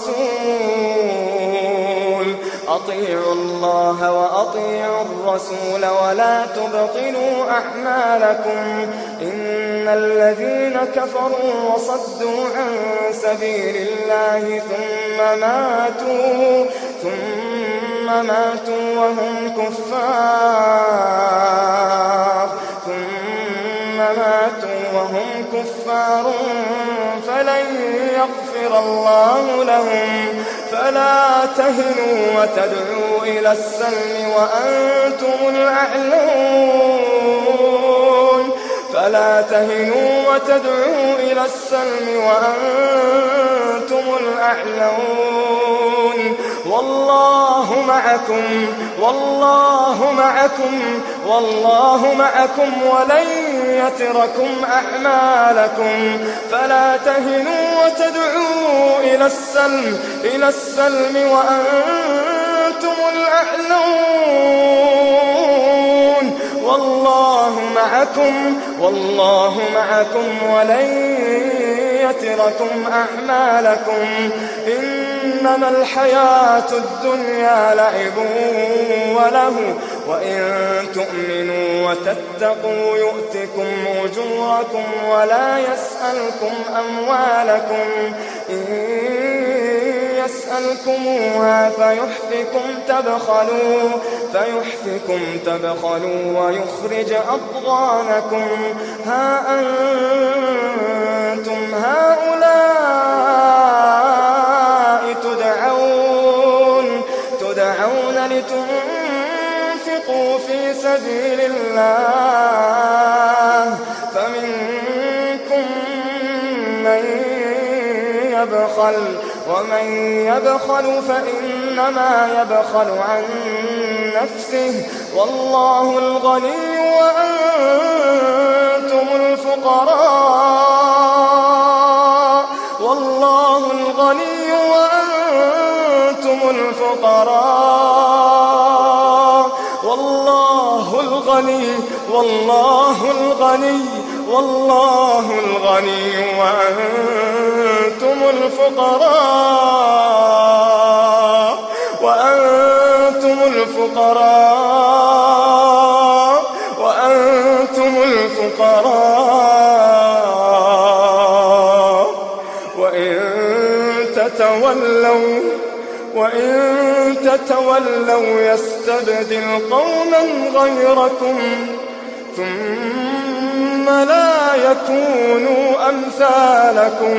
الرسول أطيعوا الله وأطيعوا الرسول ولا تبطلوا أعمالكم إن الذين كفروا وصدوا عن سبيل الله ثم ماتوا ثم ماتوا وهم كفار ثم ماتوا وهم كفار فلن يغفر الله لهم فلا تهنوا وتدعوا إلى السلم وأنتم الأعلون فلا تهنوا وتدعوا إلى السلم وأنتم الأعلون والله معكم والله معكم والله معكم ولن يتركم أعمالكم فلا تهنوا وتدعوا إلى السلم إلى السلم وأنتم الأعلون والله معكم والله معكم ولن يتركم أعمالكم إنما الحياة الدنيا لعب وله وإن تؤمنوا وتتقوا يؤتكم أجوركم ولا يسألكم أموالكم إن يسألكموها فيحفكم تبخلوا فيحفكم تبخلوا ويخرج أضغانكم ها أنتم هؤلاء تدعون تدعون لتنفقوا في سبيل الله فمنكم من يبخل ومن يبخل فإنما يبخل عن نفسه والله الغني وأنتم الفقراء والله الغني وأنتم الفقراء والله الغني والله الغني والله الغني وأنتم الفقراء وأنتم الفقراء وأنتم الفقراء وإن تتولوا وإن تتولوا يستبدل قوما غيركم ثم لا يكونوا أمثالكم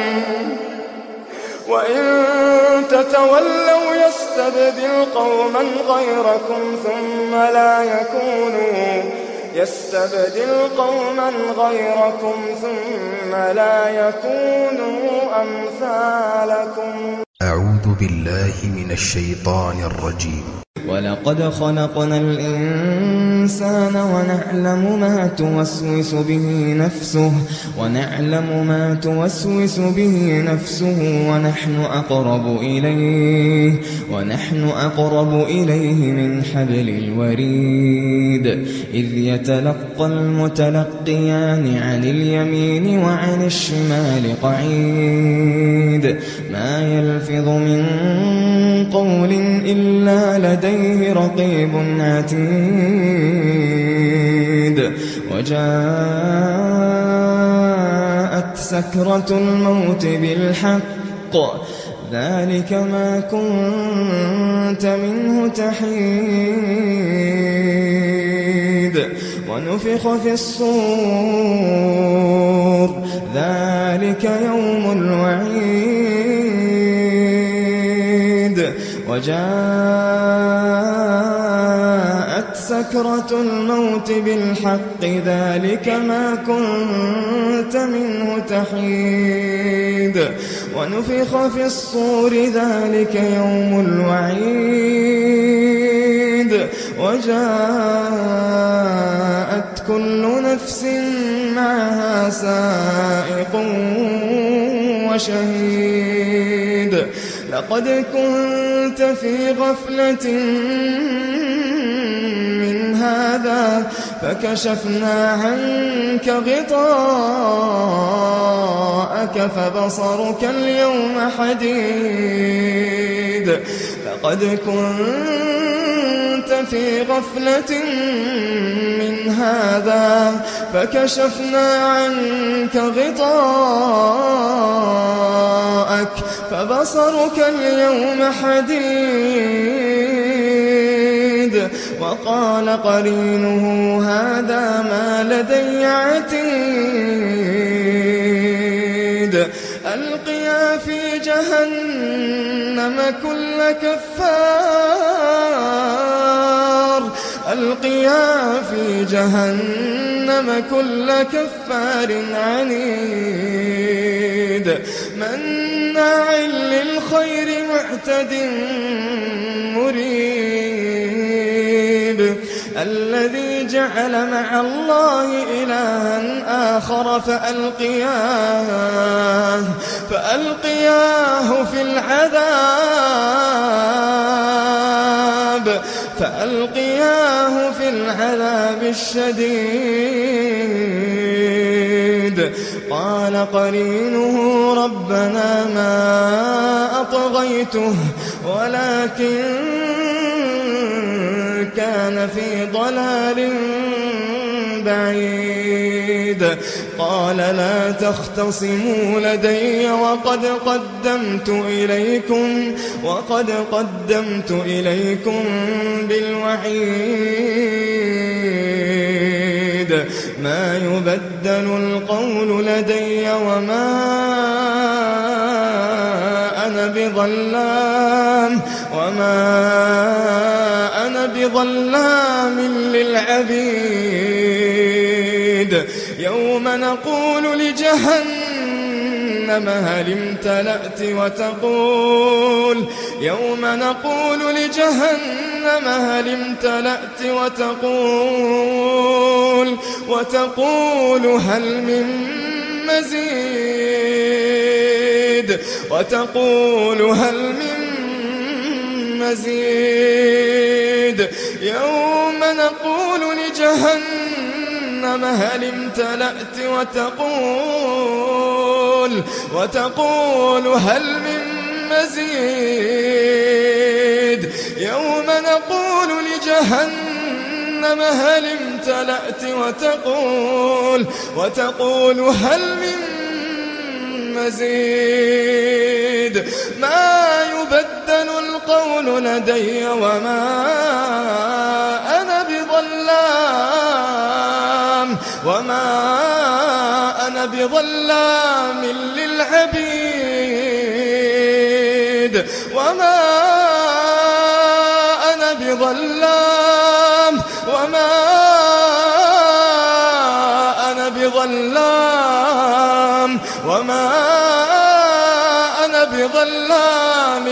وإن تتولوا يستبدل قوما غيركم ثم لا يكونوا يستبدل قوما غيركم ثم لا يكونوا أمثالكم. أعوذ بالله من الشيطان الرجيم. ولقد خلقنا الإنسان ونعلم ما توسوس به نفسه ونعلم ما توسوس به نفسه ونحن أقرب إليه ونحن أقرب إليه من حبل الوريد إذ يتلقى المتلقيان عن اليمين وعن الشمال قعيد ما يلفظ من قول إلا لديه رقيب عتيد وجاءت سكرة الموت بالحق ذلك ما كنت منه تحيد ونفخ في الصور ذلك يوم الوعيد وجاءت سكرة الموت بالحق ذلك ما كنت منه تحيد ونفخ في الصور ذلك يوم الوعيد وجاءت كل نفس معها سائق وشهيد لقد كنت في غفلة من هذا فكشفنا عنك غطاءك فبصرك اليوم حديد لقد كنت في غفلة من هذا فكشفنا عنك غطاءك فبصرك اليوم حديد وقال قرينه هذا ما لدي عتيد ألقيا في جهنم كل كفار ألقيا في جهنم كل كفار عنيد مناع للخير معتد مريب الذي جعل مع الله إلها آخر فألقياه فألقياه في العذاب فألقياه في العذاب الشديد قال قرينه ربنا ما أطغيته ولكن كان في ضلال بعيد قال لا تختصموا لدي وقد قدمت إليكم وقد قدمت إليكم بالوعيد ما يبدل القول لدي وما أنا بظلام وما أنا بظلام للعبيد يوم نقول لجهنم هل امتلأت وتقول يوم نقول لجهنم هل امتلأت وتقول وتقول هل من مزيد وتقول هل من مزيد يوم نقول لجهنم هل امتلأت وتقول وتقول هل من مزيد يوم نقول لجهنم هل امتلأت وتقول وتقول هل من مزيد ما يبدل القول لدي وما أنا بظلام وما أنا بظلام للعبيد وما أنا بظلام وما أنا بظلام وما أنا بظلام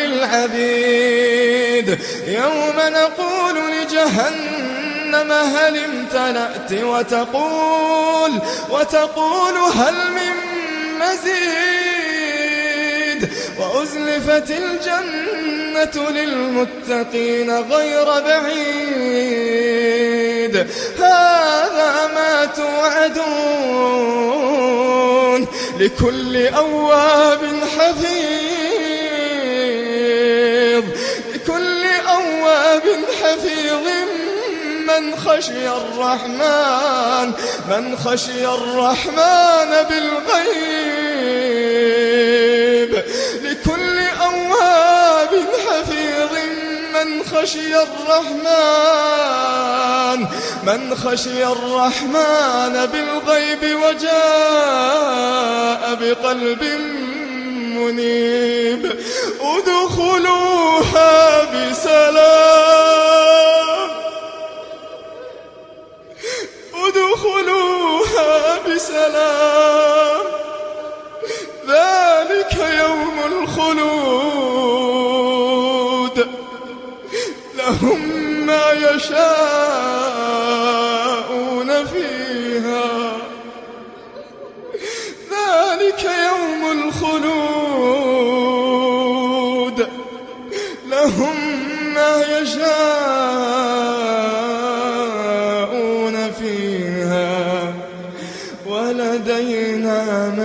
للعبيد يوم نقول لجهنم هل امتلأت وتقول وتقول هل من مزيد وأزلفت الجنة للمتقين غير بعيد هذا ما توعدون لكل أواب حفيظ لكل أواب حفيظ من خشي الرحمن من خشي الرحمن بالغيب لكل أواب حفيظ من خشي الرحمن من خشي الرحمن بالغيب وجاء بقلب منيب ادخلوها بسلام ادخلوها بسلام ذلك يوم الخلود لهم ما يشاءون فيها ذلك يوم الخلود لهم ما يشاءون فيها ولدينا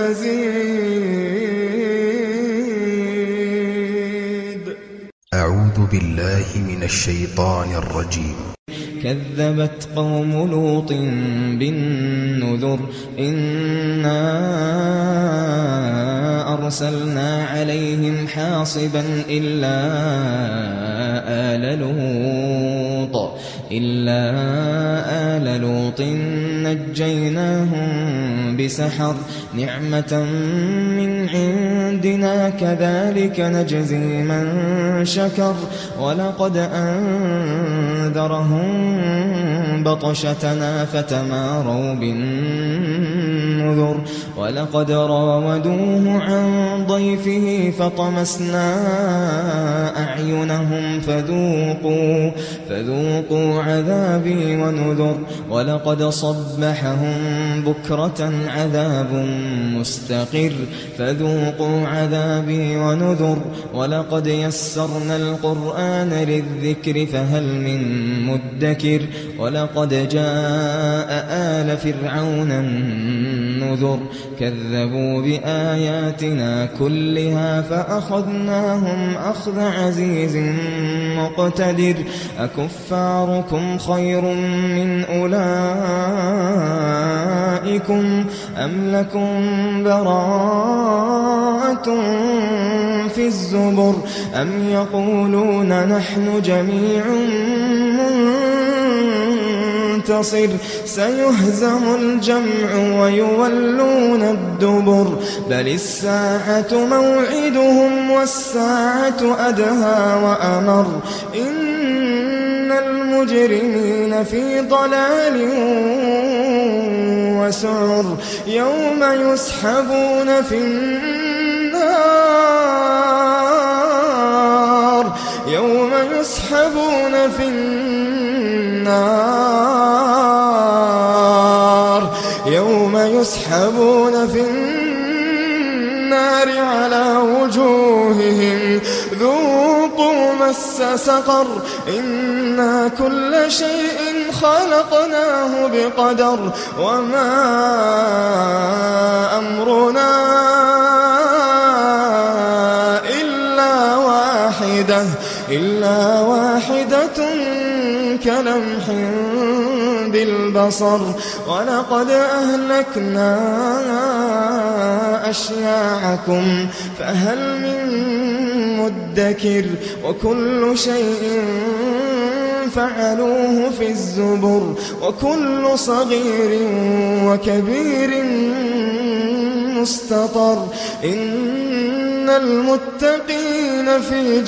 مزيد. أعوذ بالله من الشيطان الرجيم. كذبت قوم لوط بالنذر إنا أرسلنا عليهم حاصبا إلا آل لوط إلا آل لوط نجيناهم بسحر نعمة من عندنا كذلك نجزي من شكر ولقد أنذرهم بطشتنا فتماروا بالنذر ولقد راودوه عن ضيفه فطمسنا أعينهم فذوقوا فذوقوا عذابي ونذر ولقد صبحهم بكرة عذاب مستقر فذوقوا عذابي ونذر ولقد يسرنا القرآن للذكر فهل من مدكر ولقد جاء آل فرعون النذر كذبوا بآياتنا كلها فأخذناهم أخذ عزيز مقتدر أكفاركم خير من أولئكم أم لكم براءة في الزبر أم يقولون نحن جميع منتصر سيهزم الجمع ويولون الدبر بل الساعة موعدهم والساعة أدهى وأمر إن المجرمين في ضلال وسعر يوم يسحبون في النار يوم يسحبون في النار يوم يسحبون في النار على وجوههم ذوقوا مس سقر إنا كل شيء خلقناه بقدر وما أمرنا إلا واحدة إلا واحدة كلمح بالبصر ولقد أهلكنا أشياعكم فهل من مدكر وكل شيء فعلوه في الزبر وكل صغير وكبير مستطر إن المتقين في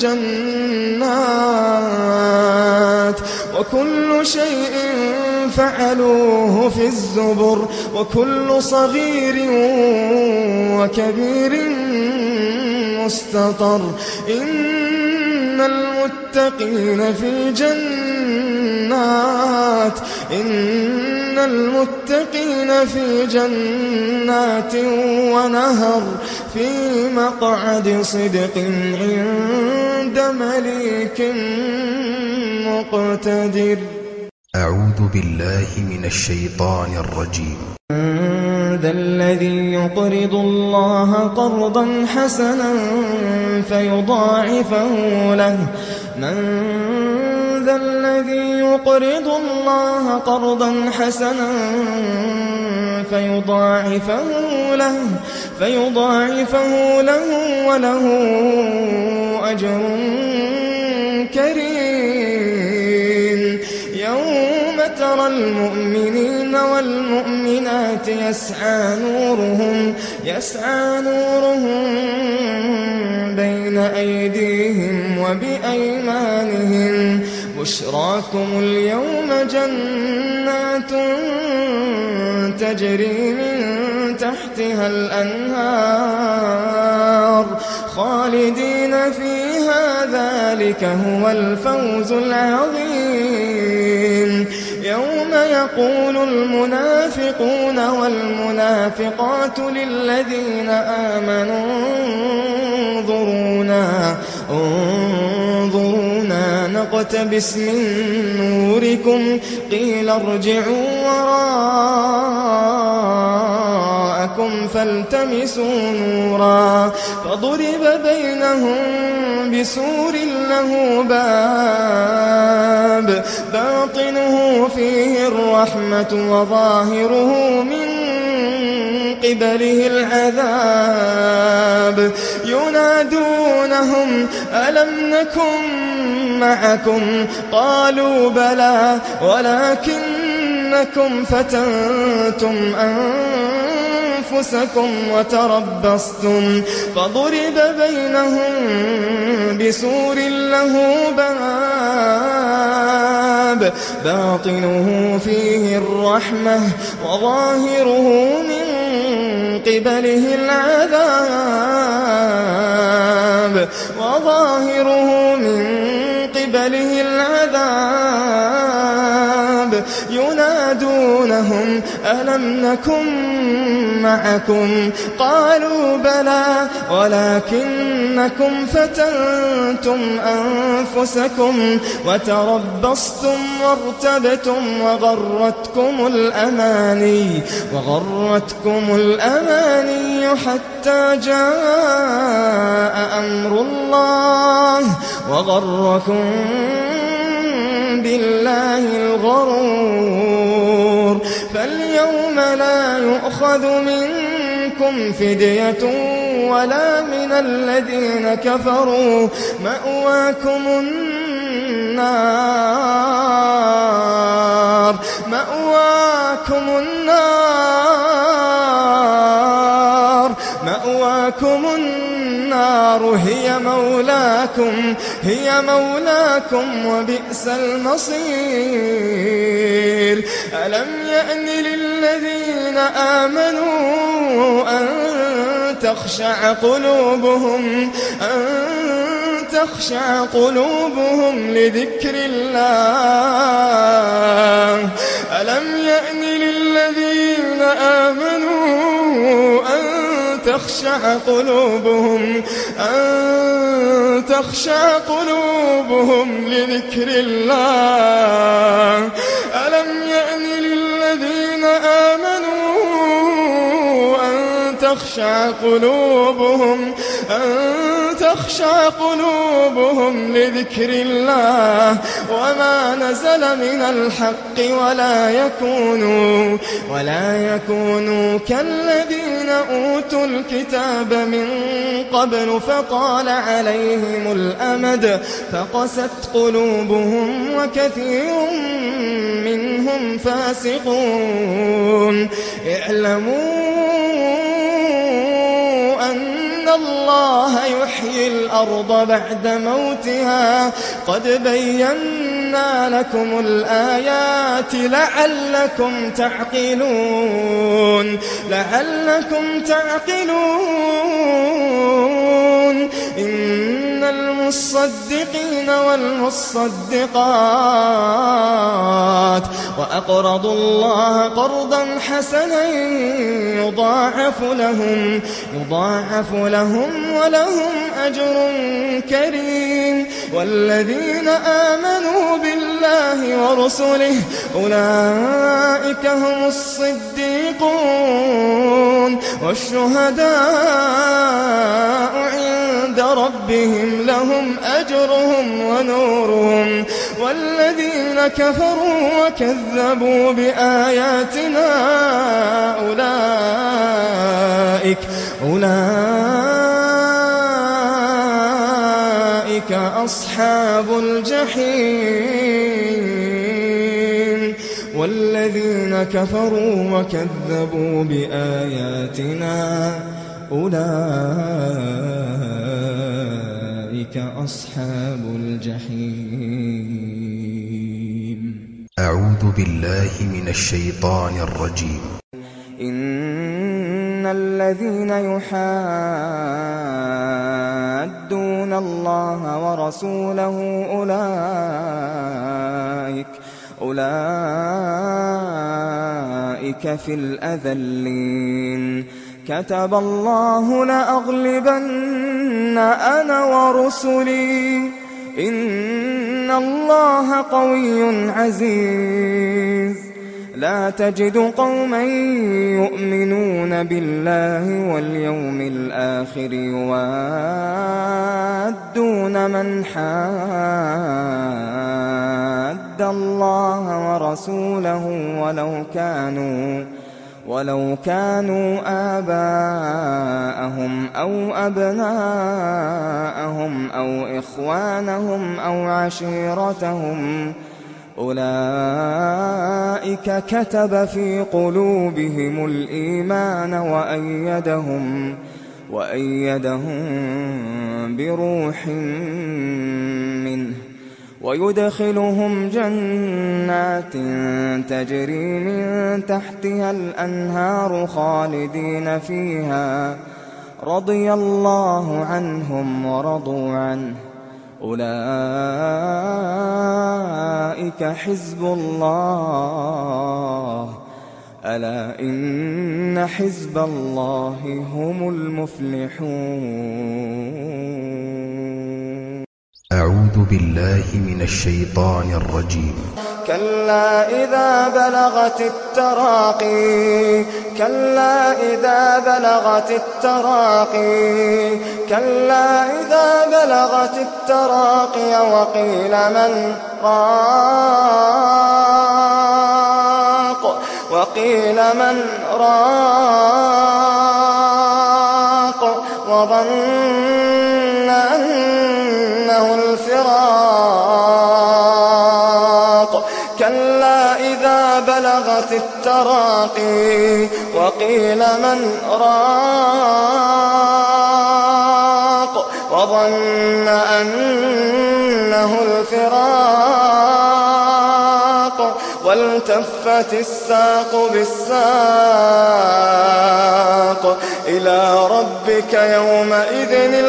جنات وكل شيء فعلوه في الزبر وكل صغير وكبير مستطر إن المتقين في جنات إن المتقين في جنات ونهر في مقعد صدق عند مليك مقتدر. أعوذ بالله من الشيطان الرجيم. ذا الذي يقرض الله قرضا حسنا فيضاعفه له من ذا الذي يقرض الله قرضا حسنا فيضاعفه له فيضاعفه له وله أجر كريم يوم ترى المؤمنين والمؤمنات يسعى نورهم يسعى نورهم بين أيديهم وبأيمانهم بشراكم اليوم جنات تجري من تحتها الأنهار خالدين فيها ذلك هو الفوز العظيم يوم يقول المنافقون والمنافقات للذين آمنوا انظرونا انظرونا نقتبس من نوركم قيل ارجعوا وراءكم فالتمسوا نورا فضرب بينهم بسور له باب باطنه فيه الرحمة وظاهره من قبله العذاب ينادونهم ألم نكن معكم قالوا بلى ولكنكم فتنتم أنفسكم وتربصتم فضرب بينهم بسور له باب باطنه فيه الرحمة وظاهره من قبله العذاب وظاهره من قبله العذاب ينادونهم ألم نكن معكم قالوا بلى ولكنكم فتنتم أنفسكم وتربصتم وارتبتم وغرتكم الأماني وغرتكم الأماني حتى جاء أمر الله وغركم بالله الغرور فاليوم لا يؤخذ منكم فدية ولا من الذين كفروا مأواكم النار مأواكم النار مأواكم النار هي مولاكم هي مولاكم وبئس المصير ألم يأن للذين آمنوا أن تخشع قلوبهم أن تخشع قلوبهم لذكر الله ألم يأن للذين آمنوا أن تخشع قلوبهم أن تخشع قلوبهم لذكر الله ألم يأن للذين آمنوا أن تخشع قلوبهم أن تخشع قلوبهم لذكر الله وما نزل من الحق ولا يكونوا ولا يكونوا كالذين أوتوا الكتاب من قبل فطال عليهم الأمد فقست قلوبهم وكثير منهم فاسقون اعلموا أن الله يحيي الأرض بعد موتها قد بينا لكم الآيات لعلكم تعقلون لعلكم تعقلون إن المصدقين والمصدقات وأقرضوا الله قرضا حسنا يضاعف لهم يضاعف لهم ولهم أجر كريم والذين آمنوا بالله بالله ورسله أولئك هم الصديقون والشهداء عند ربهم لهم أجرهم ونورهم والذين كفروا وكذبوا بآياتنا أولئك أولئك أصحاب الجحيم والذين كفروا وكذبوا بآياتنا أولئك أصحاب الجحيم. أعوذ بالله من الشيطان الرجيم. إن الذين يحادون الله ورسوله أولئك أولئك في الأذلين كتب الله لأغلبن أنا ورسلي إن الله قوي عزيز. لا تجد قوما يؤمنون بالله واليوم الآخر يوادون من حاد الله ورسوله ولو كانوا ولو كانوا آباءهم أو أبناءهم أو إخوانهم أو عشيرتهم أولئك كتب في قلوبهم الإيمان وأيدهم وأيدهم بروح منه ويدخلهم جنات تجري من تحتها الأنهار خالدين فيها رضي الله عنهم ورضوا عنه أولئك حزب الله ألا إن حزب الله هم المفلحون. أعوذ بالله من الشيطان الرجيم. كلا إذا بلغت التراقي كلا إذا بلغت التراقي كلا إذا بلغت التراقي وقيل من راق وقيل من راق وظن أنه الفراق كلا إذا بلغت التراقي وقيل من راق وظن أنه الفراق والتفت الساق بالساق إلى ربك يومئذ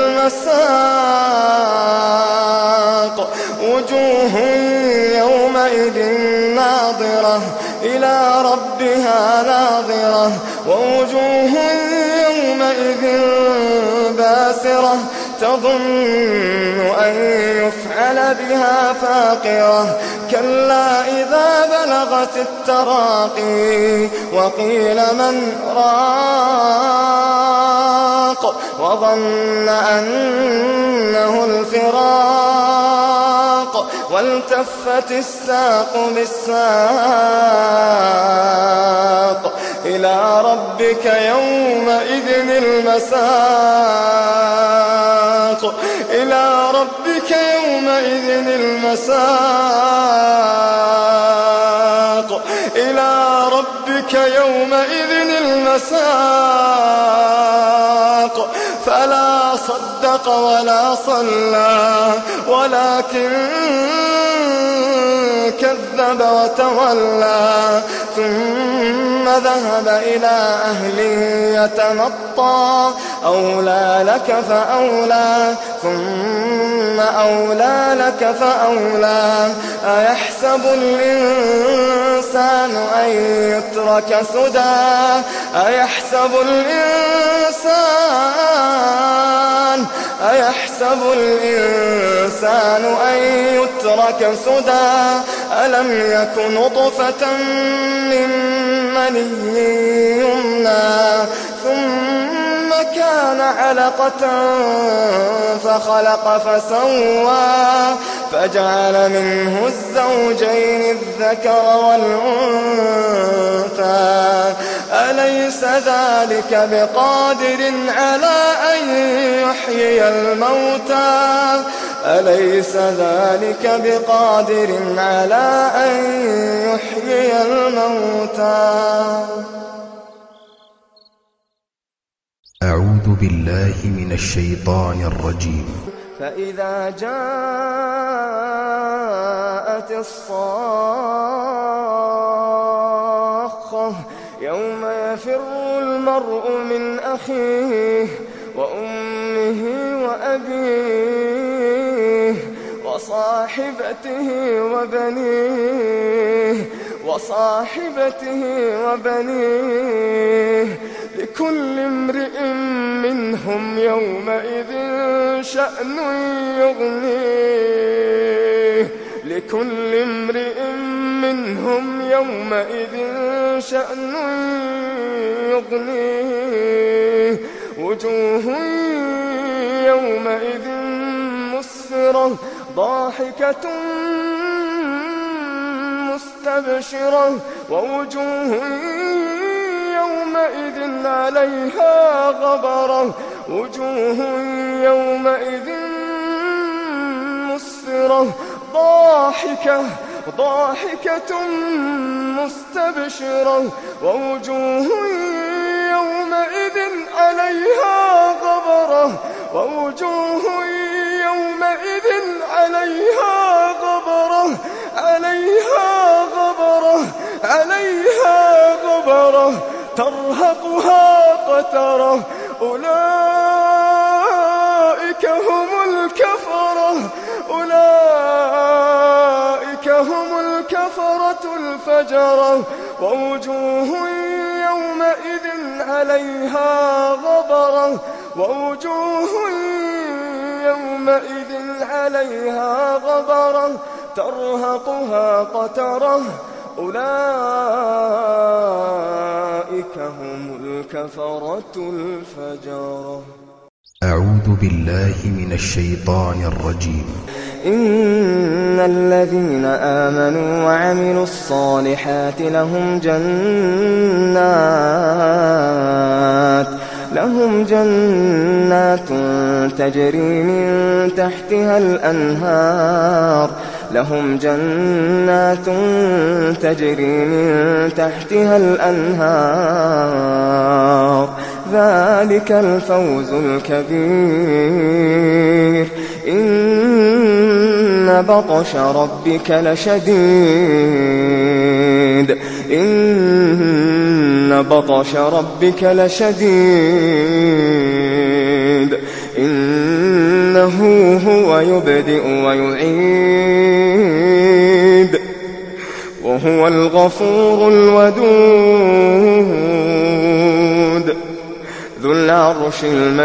المساق وجوه يومئذ ناظرة إلى ربها ناظرة ووجوه يومئذ باسرة تظن أن يفعل بها فاقرة كلا إذا بلغت التراقي وقيل من راق وظن أنه الفراق والتفت الساق بالساق إلى ربك يومئذ المساق إلى ربك يومئذ المساق إلى ربك يومئذ المساق فلا صدق ولا صلى ولكن كذب وتولى ثم ذهب إلى أهله يتمطى أولى لك فأولى ثم أولى لك فأولى أيحسب الإنسان أن يترك سدى أيحسب الإنسان الرحمن أيحسب الإنسان أن يترك سدى ألم يك نطفة من مني يمنى ثم كان علقة فخلق فسوى فجعل منه الزوجين الذكر والأنثى أليس ذلك بقادر على أن يحيي الموتى أليس ذلك بقادر على أن يحيي الموتى. أعوذ بالله من الشيطان الرجيم. فإذا جاءت الصاخة يوم يفر المرء من أخيه وأمه وأبيه وصاحبته وبنيه وصاحبته وبنيه لكل امرئ منهم يومئذ شأن يغنيه لكل امرئ منهم يومئذ شأن يغنيه وجوه يومئذ مسفرة ضاحكة مستبشرة ووجوه يومئذ عليها غبرة وجوه يومئذ مسفرة ضاحكة ضاحكة مستبشرة ووجوه يومئذ عليها غبرة ووجوه يومئذ عليها غبرة عليها غبرة عليها غبرة ترهقها قترة أولئك هم الكفرة أولئك هم الكفرة الفجرة ووجوه يومئذ عليها غبرة ووجوه يومئذ عليها غبرة ترهقها قترة أولئك هم الكفرة الفجرة. أعوذ بالله من الشيطان الرجيم. إن الذين آمنوا وعملوا الصالحات لهم جنات لهم جنات تجري من تحتها الأنهار لهم جنات تجري من تحتها الأنهار ذلك الفوز الكبير. إن بطش ربك لشديد إن بطش ربك لشديد إنه هو يبدئ ويعيد وهو الغفور الودود ذو العرش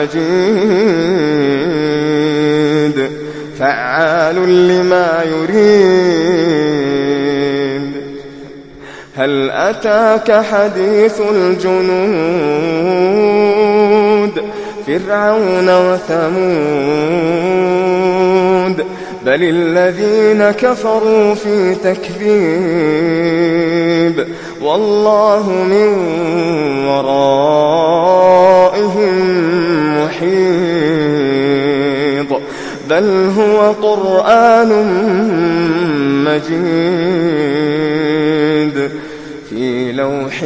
المجيد فعال لما يريد. هل أتاك حديث الجنود فرعون وثمود بل الذين كفروا في تكذيب والله من ورائهم محيط بل هو قرآن مجيد في لوح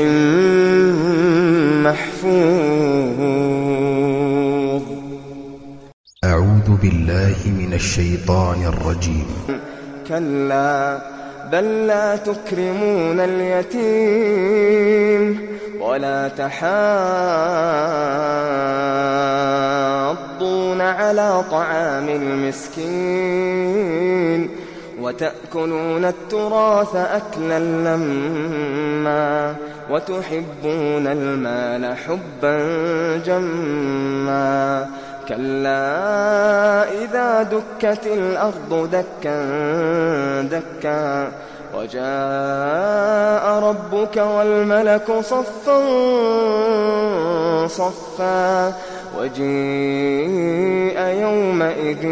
محفوظ. أعوذ بالله من الشيطان الرجيم. كلا بل لا تكرمون اليتيم ولا تحاضون على طعام المسكين وتأكلون التراث أكلا لما وتحبون المال حبا جما كلا إذا دكت الأرض دكا دكا وجاء ربك والملك صفا صفا وجيء يومئذ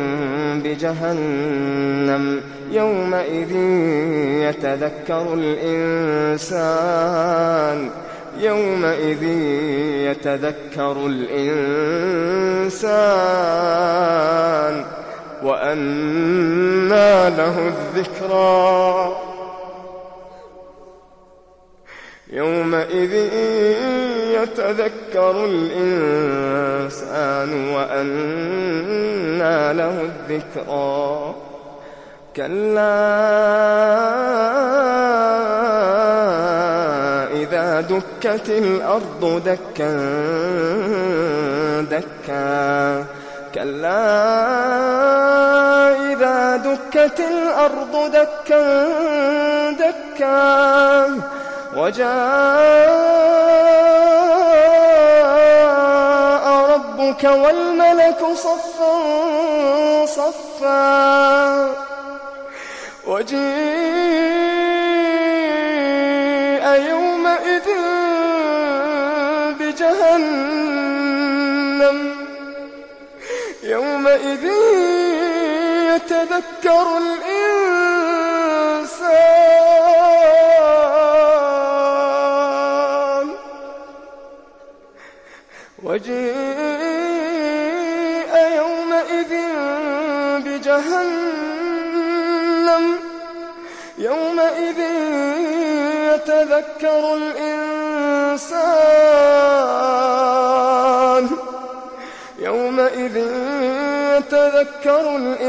بجهنم يومئذ يتذكر الإنسان يومئذ يتذكر الإنسان وأنى له الذكرى يومئذ يتذكر الإنسان وأنى له الذكرى كلا إذا دكت الأرض دكا دكا كلا إذا دكت الأرض دكا دكا وجاء ربك والملك صفا صفا وجيء يومئذ بجهنم يومئذ يتذكر الإنسان وجيء يومئذ بجهنم يومئذ يتذكر الإنسان يومئذ يتذكر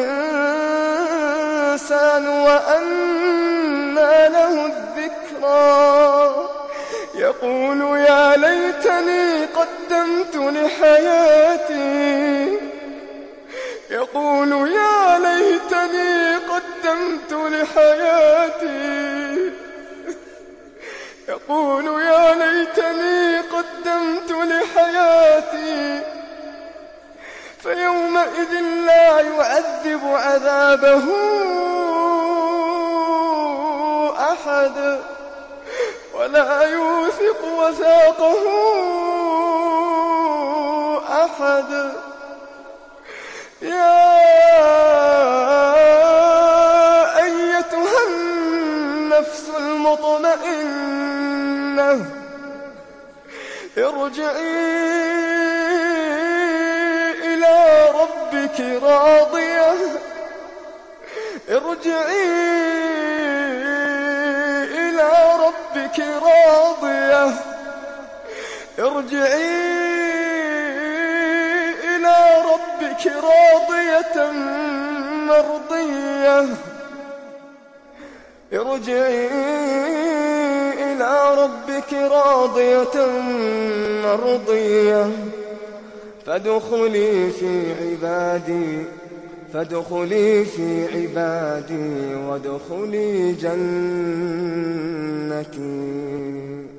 الإنسان وأنى له الذكرى يقول يا ليتني قدمت لحياتي يقول يا ليتني قدمت لحياتي يقول يا ليتني قدمت لحياتي فيومئذ لا يعذب عذابه أحد ولا يوثق وثاقه أحد يا أيتها النفس المطمئنة ارجعي إلى ربك راضية ارجعي إلى ربك راضية ارجعي إلى ربك راضية مرضية ارجعي إلى ربك راضية مرضية فادخلي في عبادي فادخلي في عبادي وادخلي جنتي.